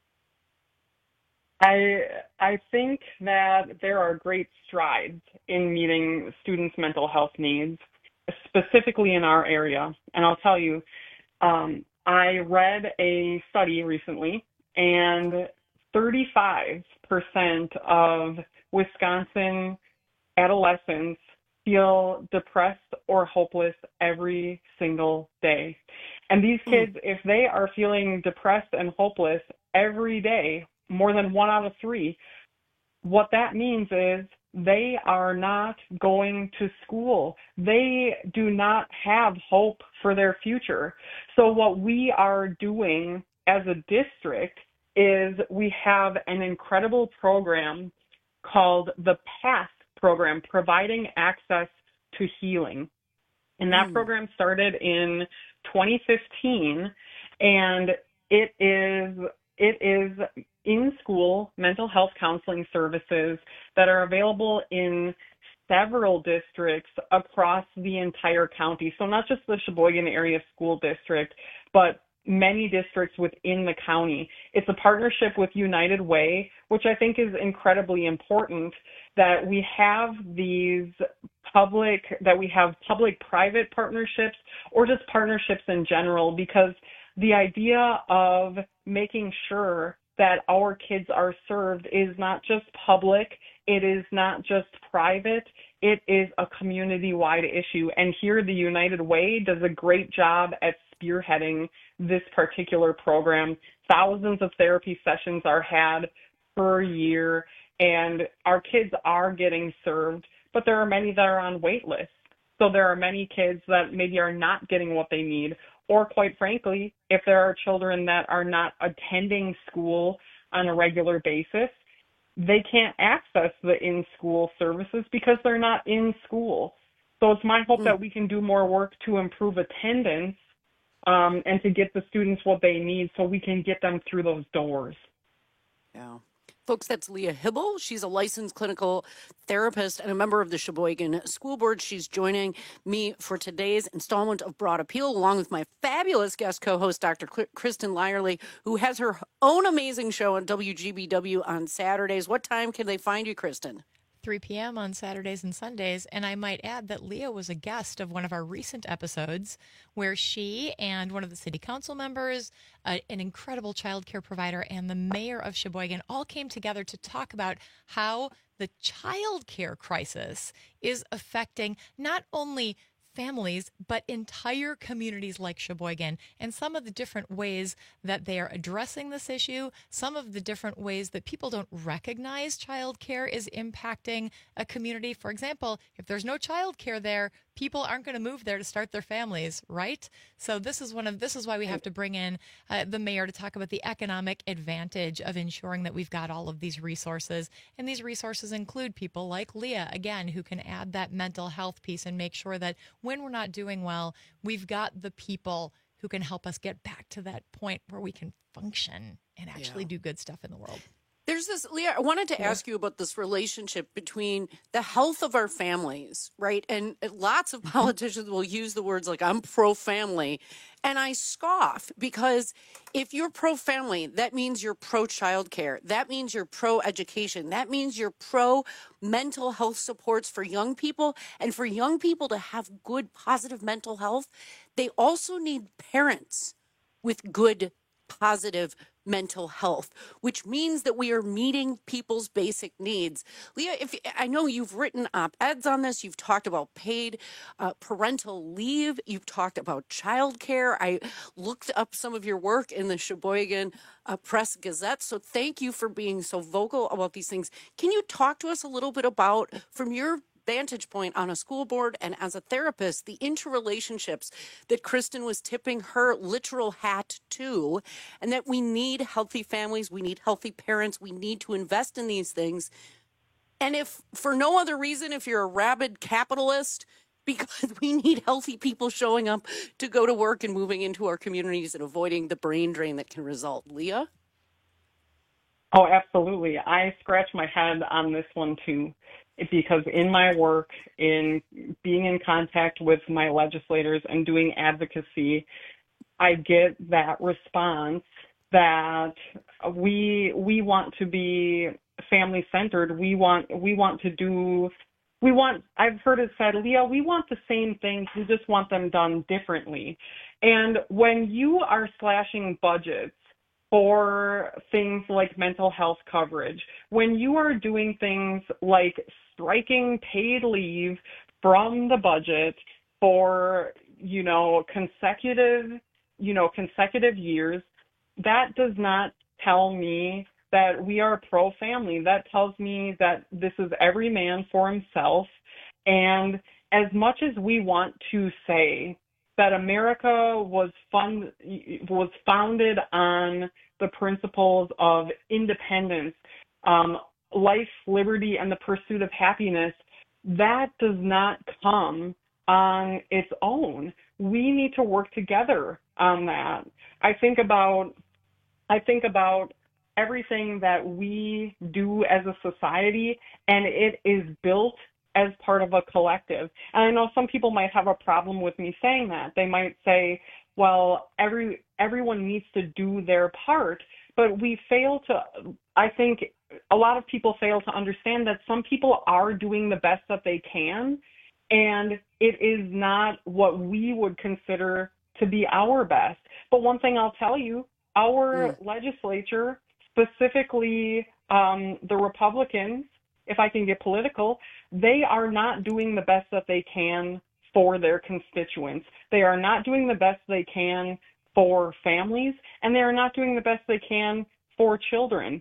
I I think that there are great strides in meeting students' mental health needs, specifically in our area. And I'll tell you, um, I read a study recently, and thirty-five percent of Wisconsin adolescents feel depressed or hopeless every single day. And these kids, if they are feeling depressed and hopeless every day, more than one out of three, what that means is they are not going to school. They do not have hope for their future. So what we are doing as a district is we have an incredible program called the PATH program, Providing Access to Healing. And that mm. program started in twenty fifteen, and it is it is in-school mental health counseling services that are available in several districts across the entire county. So not just the Sheboygan Area School District, but many districts within the county. It's a partnership with United Way, which I think is incredibly important, that we have these public, that we have public-private partnerships or just partnerships in general, because the idea of making sure that our kids are served is not just public, it is not just private, it is a community-wide issue. And here the United Way does a great job at spearheading this particular program. Thousands of therapy sessions are had per year, and our kids are getting served, but there are many that are on wait lists. So there are many kids that maybe are not getting what they need, or quite frankly, if there are children that are not attending school on a regular basis, they can't access the in-school services because they're not in school. So it's my hope mm. that we can do more work to improve attendance um, and to get the students what they need so we can get them through those doors. Yeah. Folks, that's Leah Hibble. She's a licensed clinical therapist and a member of the Sheboygan School Board. She's joining me for today's installment of Broad Appeal, along with my fabulous guest co-host, Doctor Kristen Lyerly, who has her own amazing show on W G B W on Saturdays. What time can they find you, Kristen? three p.m. on Saturdays and Sundays. And I might add that Leah was a guest of one of our recent episodes where she and one of the city council members, uh, an incredible child care provider, and the mayor of Sheboygan all came together to talk about how the child care crisis is affecting not only families, but entire communities like Sheboygan, and some of the different ways that they are addressing this issue, some of the different ways that people don't recognize child care is impacting a community. For example, if there's no child care there, people aren't going to move there to start their families, right? So this is one of this is why we have to bring in uh, the mayor to talk about the economic advantage of ensuring that we've got all of these resources. And these resources include people like Leah, again, who can add that mental health piece and make sure that when we're not doing well, we've got the people who can help us get back to that point where we can function and actually yeah. do good stuff in the world. There's this, Leah, I wanted to yeah. ask you about this relationship between the health of our families, right? And lots of politicians will use the words like, I'm pro-family. And I scoff because if you're pro-family, that means you're pro-child care. That means you're pro-education. That means you're pro-mental health supports for young people. And for young people to have good, positive mental health, they also need parents with good, positive mental health, which means that we are meeting people's basic needs. Leah, if I know you've written op-eds on this, you've talked about paid uh, parental leave, you've talked about childcare. I looked up some of your work in the Sheboygan uh, Press Gazette, so thank you for being so vocal about these things. Can you talk to us a little bit about, from your vantage point on a school board and as a therapist, the interrelationships that Kristen was tipping her literal hat to, and that we need healthy families, we need healthy parents, we need to invest in these things. And if for no other reason, if you're a rabid capitalist, because we need healthy people showing up to go to work and moving into our communities and avoiding the brain drain that can result. Leah? Oh, absolutely. I scratch my head on this one too, because in my work, in being in contact with my legislators and doing advocacy, I get that response that we we want to be family centered. We want we want to do we want. I've heard it said, Leah, we want the same things. We just want them done differently. And when you are slashing budgets for things like mental health coverage, when you are doing things like striking paid leave from the budget for, you know, consecutive, you know, consecutive years, that does not tell me that we are pro-family. That tells me that this is every man for himself. And as much as we want to say that America was fund, was founded on the principles of independence, um, life, liberty, and the pursuit of happiness, that does not come on its own. We need to work together on that. I think about, I think about everything that we do as a society, and it is built as part of a collective. And I know some people might have a problem with me saying that. They might say, well, every everyone needs to do their part, but we fail to, I think a lot of people fail to understand that some people are doing the best that they can, and it is not what we would consider to be our best. But one thing I'll tell you, our mm. legislature, specifically um, the Republicans, if I can get political, they are not doing the best that they can for their constituents. They are not doing the best they can for families, and they are not doing the best they can for children.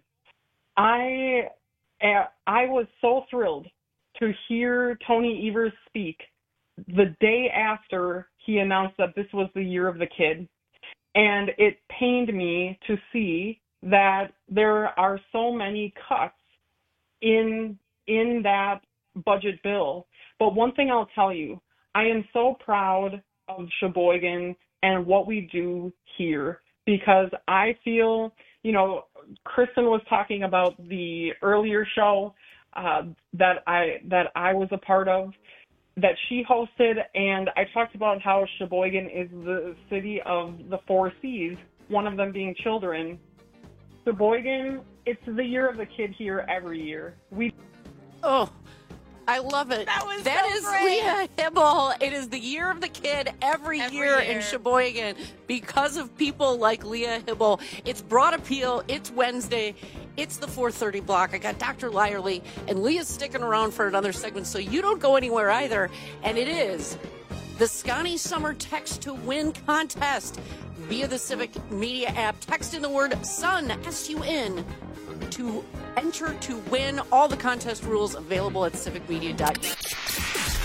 I I was so thrilled to hear Tony Evers speak the day after he announced that this was the year of the kid. And it pained me to see that there are so many cuts in in that budget bill. But one thing I'll tell you, I am so proud of Sheboygan and what we do here, because I feel, you know, Kristen was talking about the earlier show uh, that I that I was a part of, that she hosted, and I talked about how Sheboygan is the city of the four C's, one of them being children. Sheboygan, it's the year of the kid here every year. We Oh, I love it. That was That so is great. Leah Hybl. It is the year of the kid every, Every year, year. in Sheboygan because of people like Leah Hybl. It's Broad Appeal. It's Wednesday. It's the four thirty block. I got Doctor Lyerly, and Leah's sticking around for another segment, so you don't go anywhere either. And it is the Scotty Summer Text to Win contest via the Civic Media app. Text in the word SUN, S U N, to enter to win. All the contest rules available at civic media dot com.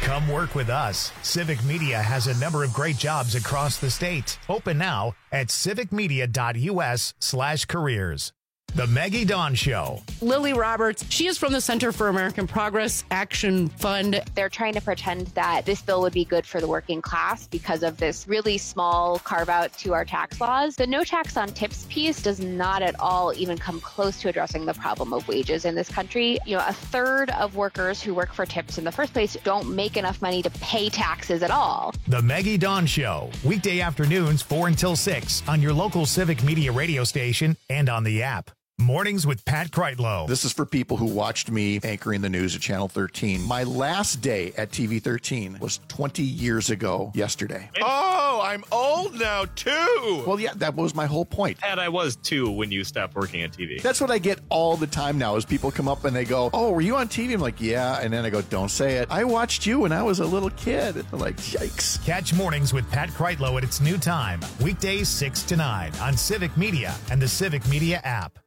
Come work with us. Civic Media has a number of great jobs across the state. Open now at civicmedia.us slash careers. The Maggie Dawn Show. Lily Roberts, she is from the Center for American Progress Action Fund. They're trying to pretend that this bill would be good for the working class because of this really small carve out to our tax laws. The no tax on tips piece does not at all even come close to addressing the problem of wages in this country. You know, a third of workers who work for tips in the first place don't make enough money to pay taxes at all. The Maggie Dawn Show, weekday afternoons four until six on your local Civic Media radio station and on the app. Mornings with Pat Kreitlow. This is for people who watched me anchoring the news at Channel thirteen. My last day at T V thirteen was twenty years ago yesterday. Oh, I'm old now, too. Well, yeah, that was my whole point. Pat, I was, too, when you stopped working at T V. That's what I get all the time now is people come up and they go, oh, were you on T V? I'm like, yeah. And then I go, don't say it. I watched you when I was a little kid. And they're like, yikes. Catch Mornings with Pat Kreitlow at its new time, weekdays six to nine on Civic Media and the Civic Media app.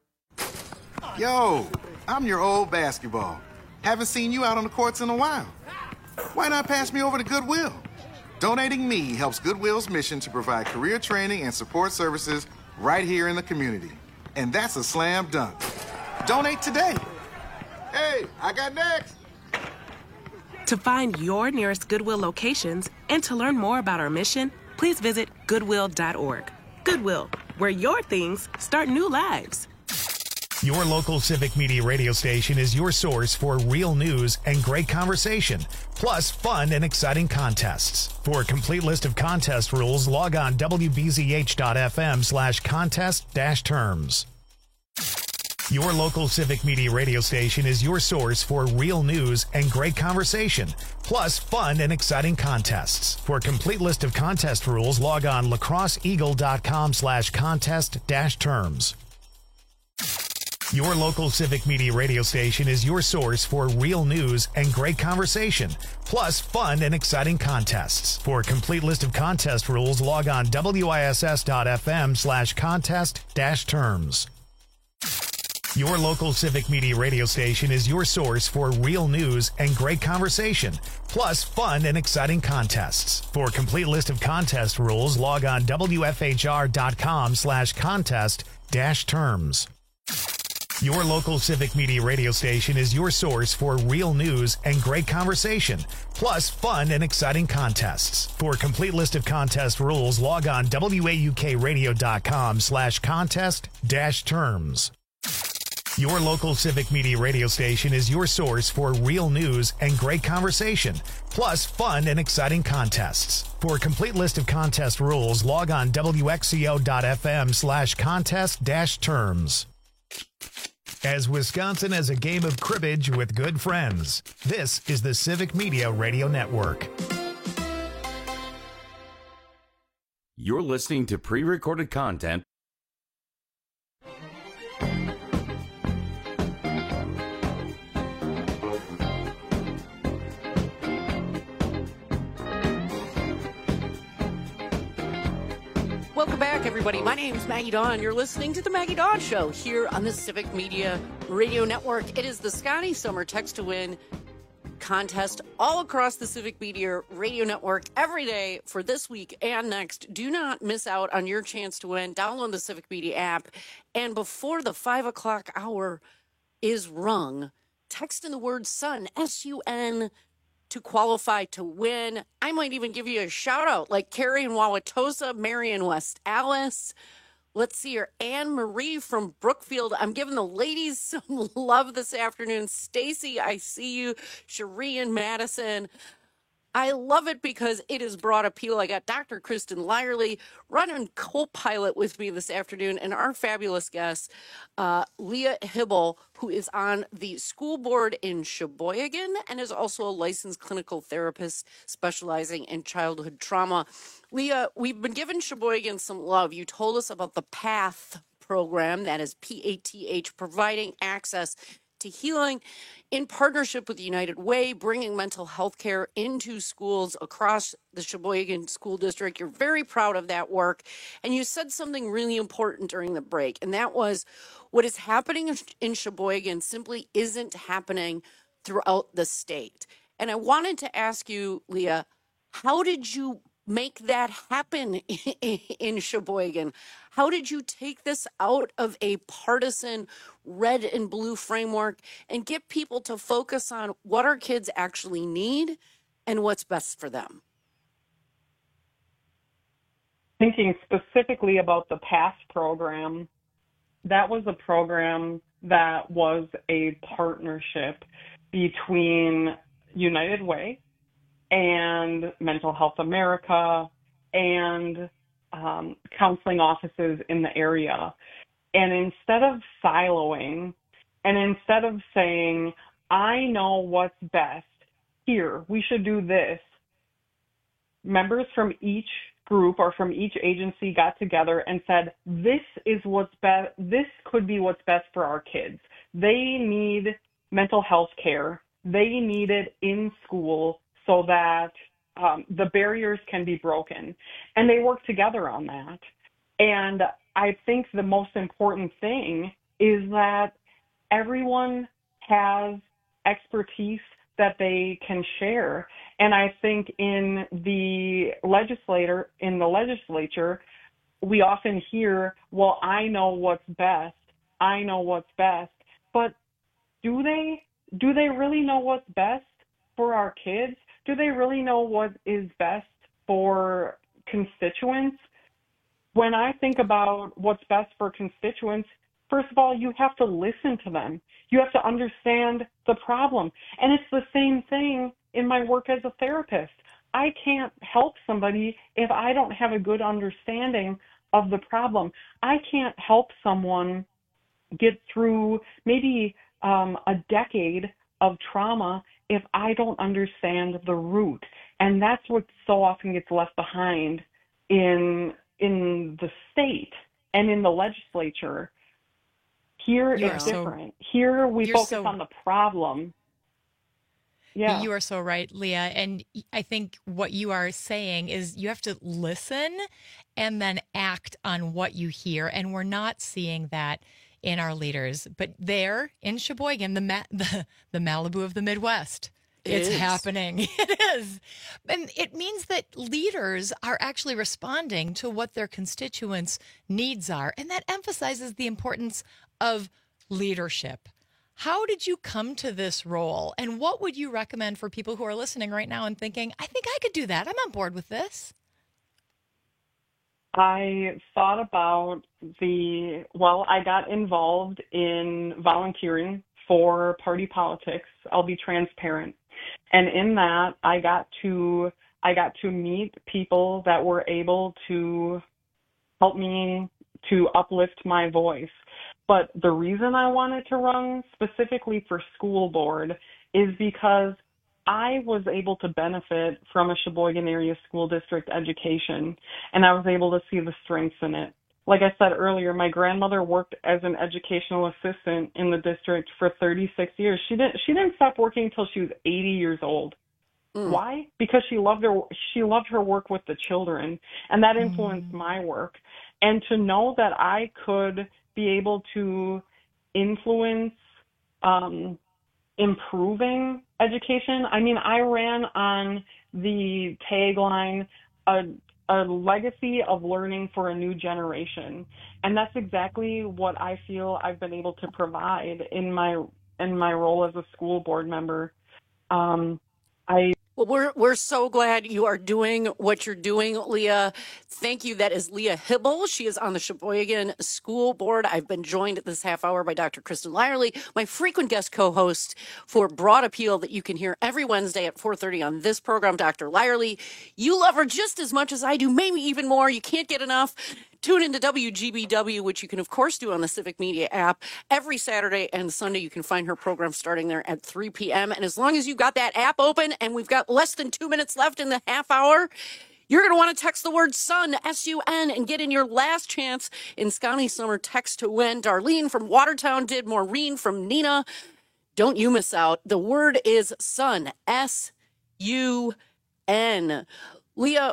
Yo, I'm your old basketball. Haven't seen you out on the courts in a while. Why not pass me over to Goodwill? Donating me helps Goodwill's mission to provide career training and support services right here in the community. And that's a slam dunk. Donate today. Hey, I got next. To find your nearest Goodwill locations and to learn more about our mission, please visit goodwill dot org. Goodwill, where your things start new lives. Your local Civic Media radio station is your source for real news and great conversation, plus fun and exciting contests. For a complete list of contest rules, log on W B Z H dot F M slash contest dash terms. Your local Civic Media radio station is your source for real news and great conversation, plus fun and exciting contests. For a complete list of contest rules, log on lacrosse eagle dot com slash contest dash terms. Your local Civic Media radio station is your source for real news and great conversation, plus fun and exciting contests. For a complete list of contest rules, log on W I S S dot F M slash contest dash terms. Your local Civic Media radio station is your source for real news and great conversation, plus fun and exciting contests. For a complete list of contest rules, log on W F H R dot com slash contest dash terms. Your local Civic Media radio station is your source for real news and great conversation, plus fun and exciting contests. For a complete list of contest rules, log on W A U K radio dot com slash contest dash terms. Your local Civic Media radio station is your source for real news and great conversation, plus fun and exciting contests. For a complete list of contest rules, log on W X C O dot F M slash contest dash terms. As Wisconsin has a game of cribbage with good friends, this is the Civic Media Radio Network. You're listening to pre-recorded content. Welcome back, everybody. My name is Maggie Dawn. You're listening to The Maggie Dawn Show here on the Civic Media Radio Network. It is the Scotty Summer Text to Win contest all across the Civic Media Radio Network every day for this week and next. Do not miss out on your chance to win. Download the Civic Media app. And before the five o'clock hour is rung, text in the word SUN, S U N, to qualify to win. I might even give you a shout out like Carrie in Wauwatosa, Mary in West Allis. Let's see here. Anne Marie from Brookfield. I'm giving the ladies some love this afternoon. Stacy, I see you. Cherie in Madison. I love it because it is broad appeal. I got Doctor Kristen Lyerly running co-pilot with me this afternoon, and our fabulous guest, uh, Leah Hibble, who is on the school board in Sheboygan and is also a licensed clinical therapist specializing in childhood trauma. Leah, we've been giving Sheboygan some love. You told us about the PATH program, that is P A T H, providing access to healing in partnership with United Way, bringing mental health care into schools across the Sheboygan School District. You're very proud of that work. And you said something really important during the break, and that was what is happening in Sheboygan simply isn't happening throughout the state. And I wanted to ask you, Leah, how did you make that happen in Sheboygan? How did you take this out of a partisan red and blue framework and get people to focus on what our kids actually need and what's best for them? Thinking specifically about the PASS program, that was a program that was a partnership between United Way and Mental Health America and um, counseling offices in the area. And instead of siloing and instead of saying, I know what's best, here, we should do this, members from each group or from each agency got together and said, this is what's best, this could be what's best for our kids. They need mental health care. They need it in school so that um, the barriers can be broken. And they work together on that. And I think the most important thing is that everyone has expertise that they can share. And I think in the legislator, in the legislature, we often hear, well, I know what's best. I know what's best. But do they, do they really know what's best for our kids? Do they really know what is best for constituents? When I think about what's best for constituents, first of all, you have to listen to them. You have to understand the problem. And it's the same thing in my work as a therapist. I can't help somebody if I don't have a good understanding of the problem. I can't help someone get through maybe um, a decade of trauma if I don't understand the root. And that's what so often gets left behind in in the state and in the legislature. Here You it's are so- different. Here we you're focus so- on the problem. Yeah. You are so right, Leah. And I think what you are saying is you have to listen and then act on what you hear. And we're not seeing that in our leaders. But there in Sheboygan, the Ma- the, the Malibu of the Midwest, It it's is. happening. It is. And it means that leaders are actually responding to what their constituents' needs are. And that emphasizes the importance of leadership. How did you come to this role? And what would you recommend for people who are listening right now and thinking, I think I could do that. I'm on board with this. I thought about the, well, I got involved in volunteering for party politics. I'll be transparent. And in that, I got to, I got to meet people that were able to help me to uplift my voice. But the reason I wanted to run specifically for school board is because I was able to benefit from a Sheboygan area school district education, and I was able to see the strengths in it. Like I said earlier, my grandmother worked as an educational assistant in the district for thirty-six years. She didn't she didn't stop working until she was eighty years old. Mm. Why? Because she loved her she loved her work with the children, and that influenced my work. And to know that I could be able to influence um, improving education. I mean, I ran on the tagline, a, a legacy of learning for a new generation. And that's exactly what I feel I've been able to provide in my in my role as a school board member. Um, I Well, we're we're so glad you are doing what you're doing, Leah. Thank you. That is Leah Hibble. She is on the Sheboygan School Board. I've been joined at this half hour by Doctor Kristen Lyerly, my frequent guest co-host for Broad Appeal that you can hear every Wednesday at four thirty on this program. Doctor Lyerly, you love her just as much as I do, maybe even more. You can't get enough. Tune into W G B W, which you can, of course, do on the Civic Media app. Every Saturday and Sunday, you can find her program starting there at three p.m. And as long as you've got that app open and we've got less than two minutes left in the half hour, you're going to want to text the word SUN, S U N, and get in your last chance in Scotty Summer Text to Win. Darlene from Watertown did. Maureen from Nina. Don't you miss out. The word is SUN, S U N. Leah,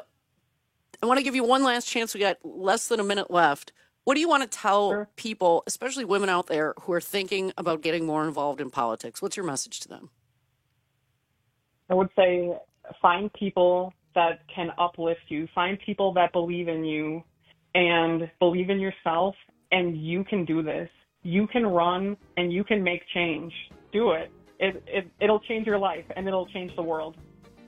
I want to give you one last chance. We got less than a minute left. What do you want to tell Sure. people, especially women out there who are thinking about getting more involved in politics? What's your message to them? I would say find people that can uplift you, find people that believe in you and believe in yourself, and you can do this. You can run and you can make change. Do it. It, it it'll change your life and it'll change the world.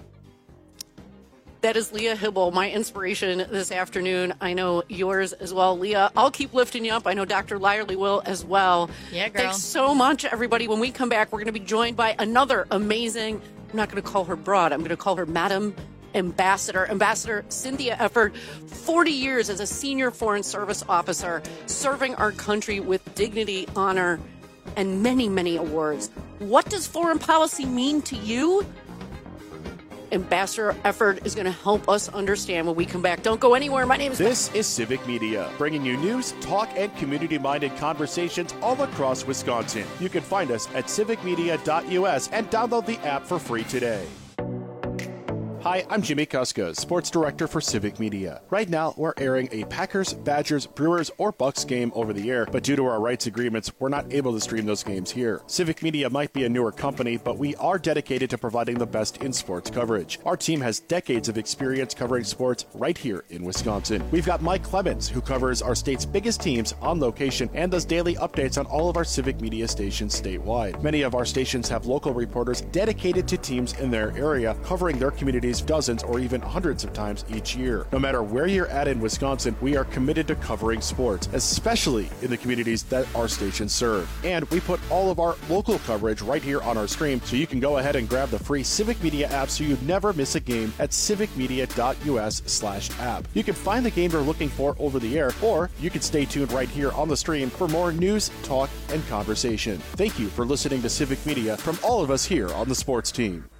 That is Leah Hybl, my inspiration this afternoon. I know yours as well, Leah. I'll keep lifting you up. I know Doctor Lyerly will as well. Yeah, girl. Thanks so much, everybody. When we come back, we're going to be joined by another amazing, I'm not going to call her broad, I'm going to call her Madam Ambassador, Ambassador Cynthia Efford, forty years as a senior foreign service officer, serving our country with dignity, honor, and many, many awards. What does foreign policy mean to you? Ambassador Efford is going to help us understand when we come back. Don't go anywhere. My name is... This is Civic Media, bringing you news, talk, and community-minded conversations all across Wisconsin. You can find us at civic media dot u s and download the app for free today. Hi, I'm Jimmy Kuska, Sports Director for Civic Media. Right now, we're airing a Packers, Badgers, Brewers, or Bucks game over the air, but due to our rights agreements, we're not able to stream those games here. Civic Media might be a newer company, but we are dedicated to providing the best in sports coverage. Our team has decades of experience covering sports right here in Wisconsin. We've got Mike Clemens, who covers our state's biggest teams on location and does daily updates on all of our Civic Media stations statewide. Many of our stations have local reporters dedicated to teams in their area, covering their communities dozens or even hundreds of times each year. No matter where you're at in Wisconsin, we are committed to covering sports, especially in the communities that our stations serve. And we put all of our local coverage right here on our stream, so you can go ahead and grab the free Civic Media app so you never miss a game at civic media dot u s slash app. You can find the game you're looking for over the air, or you can stay tuned right here on the stream for more news, talk, and conversation. Thank you for listening to Civic Media from all of us here on the sports team.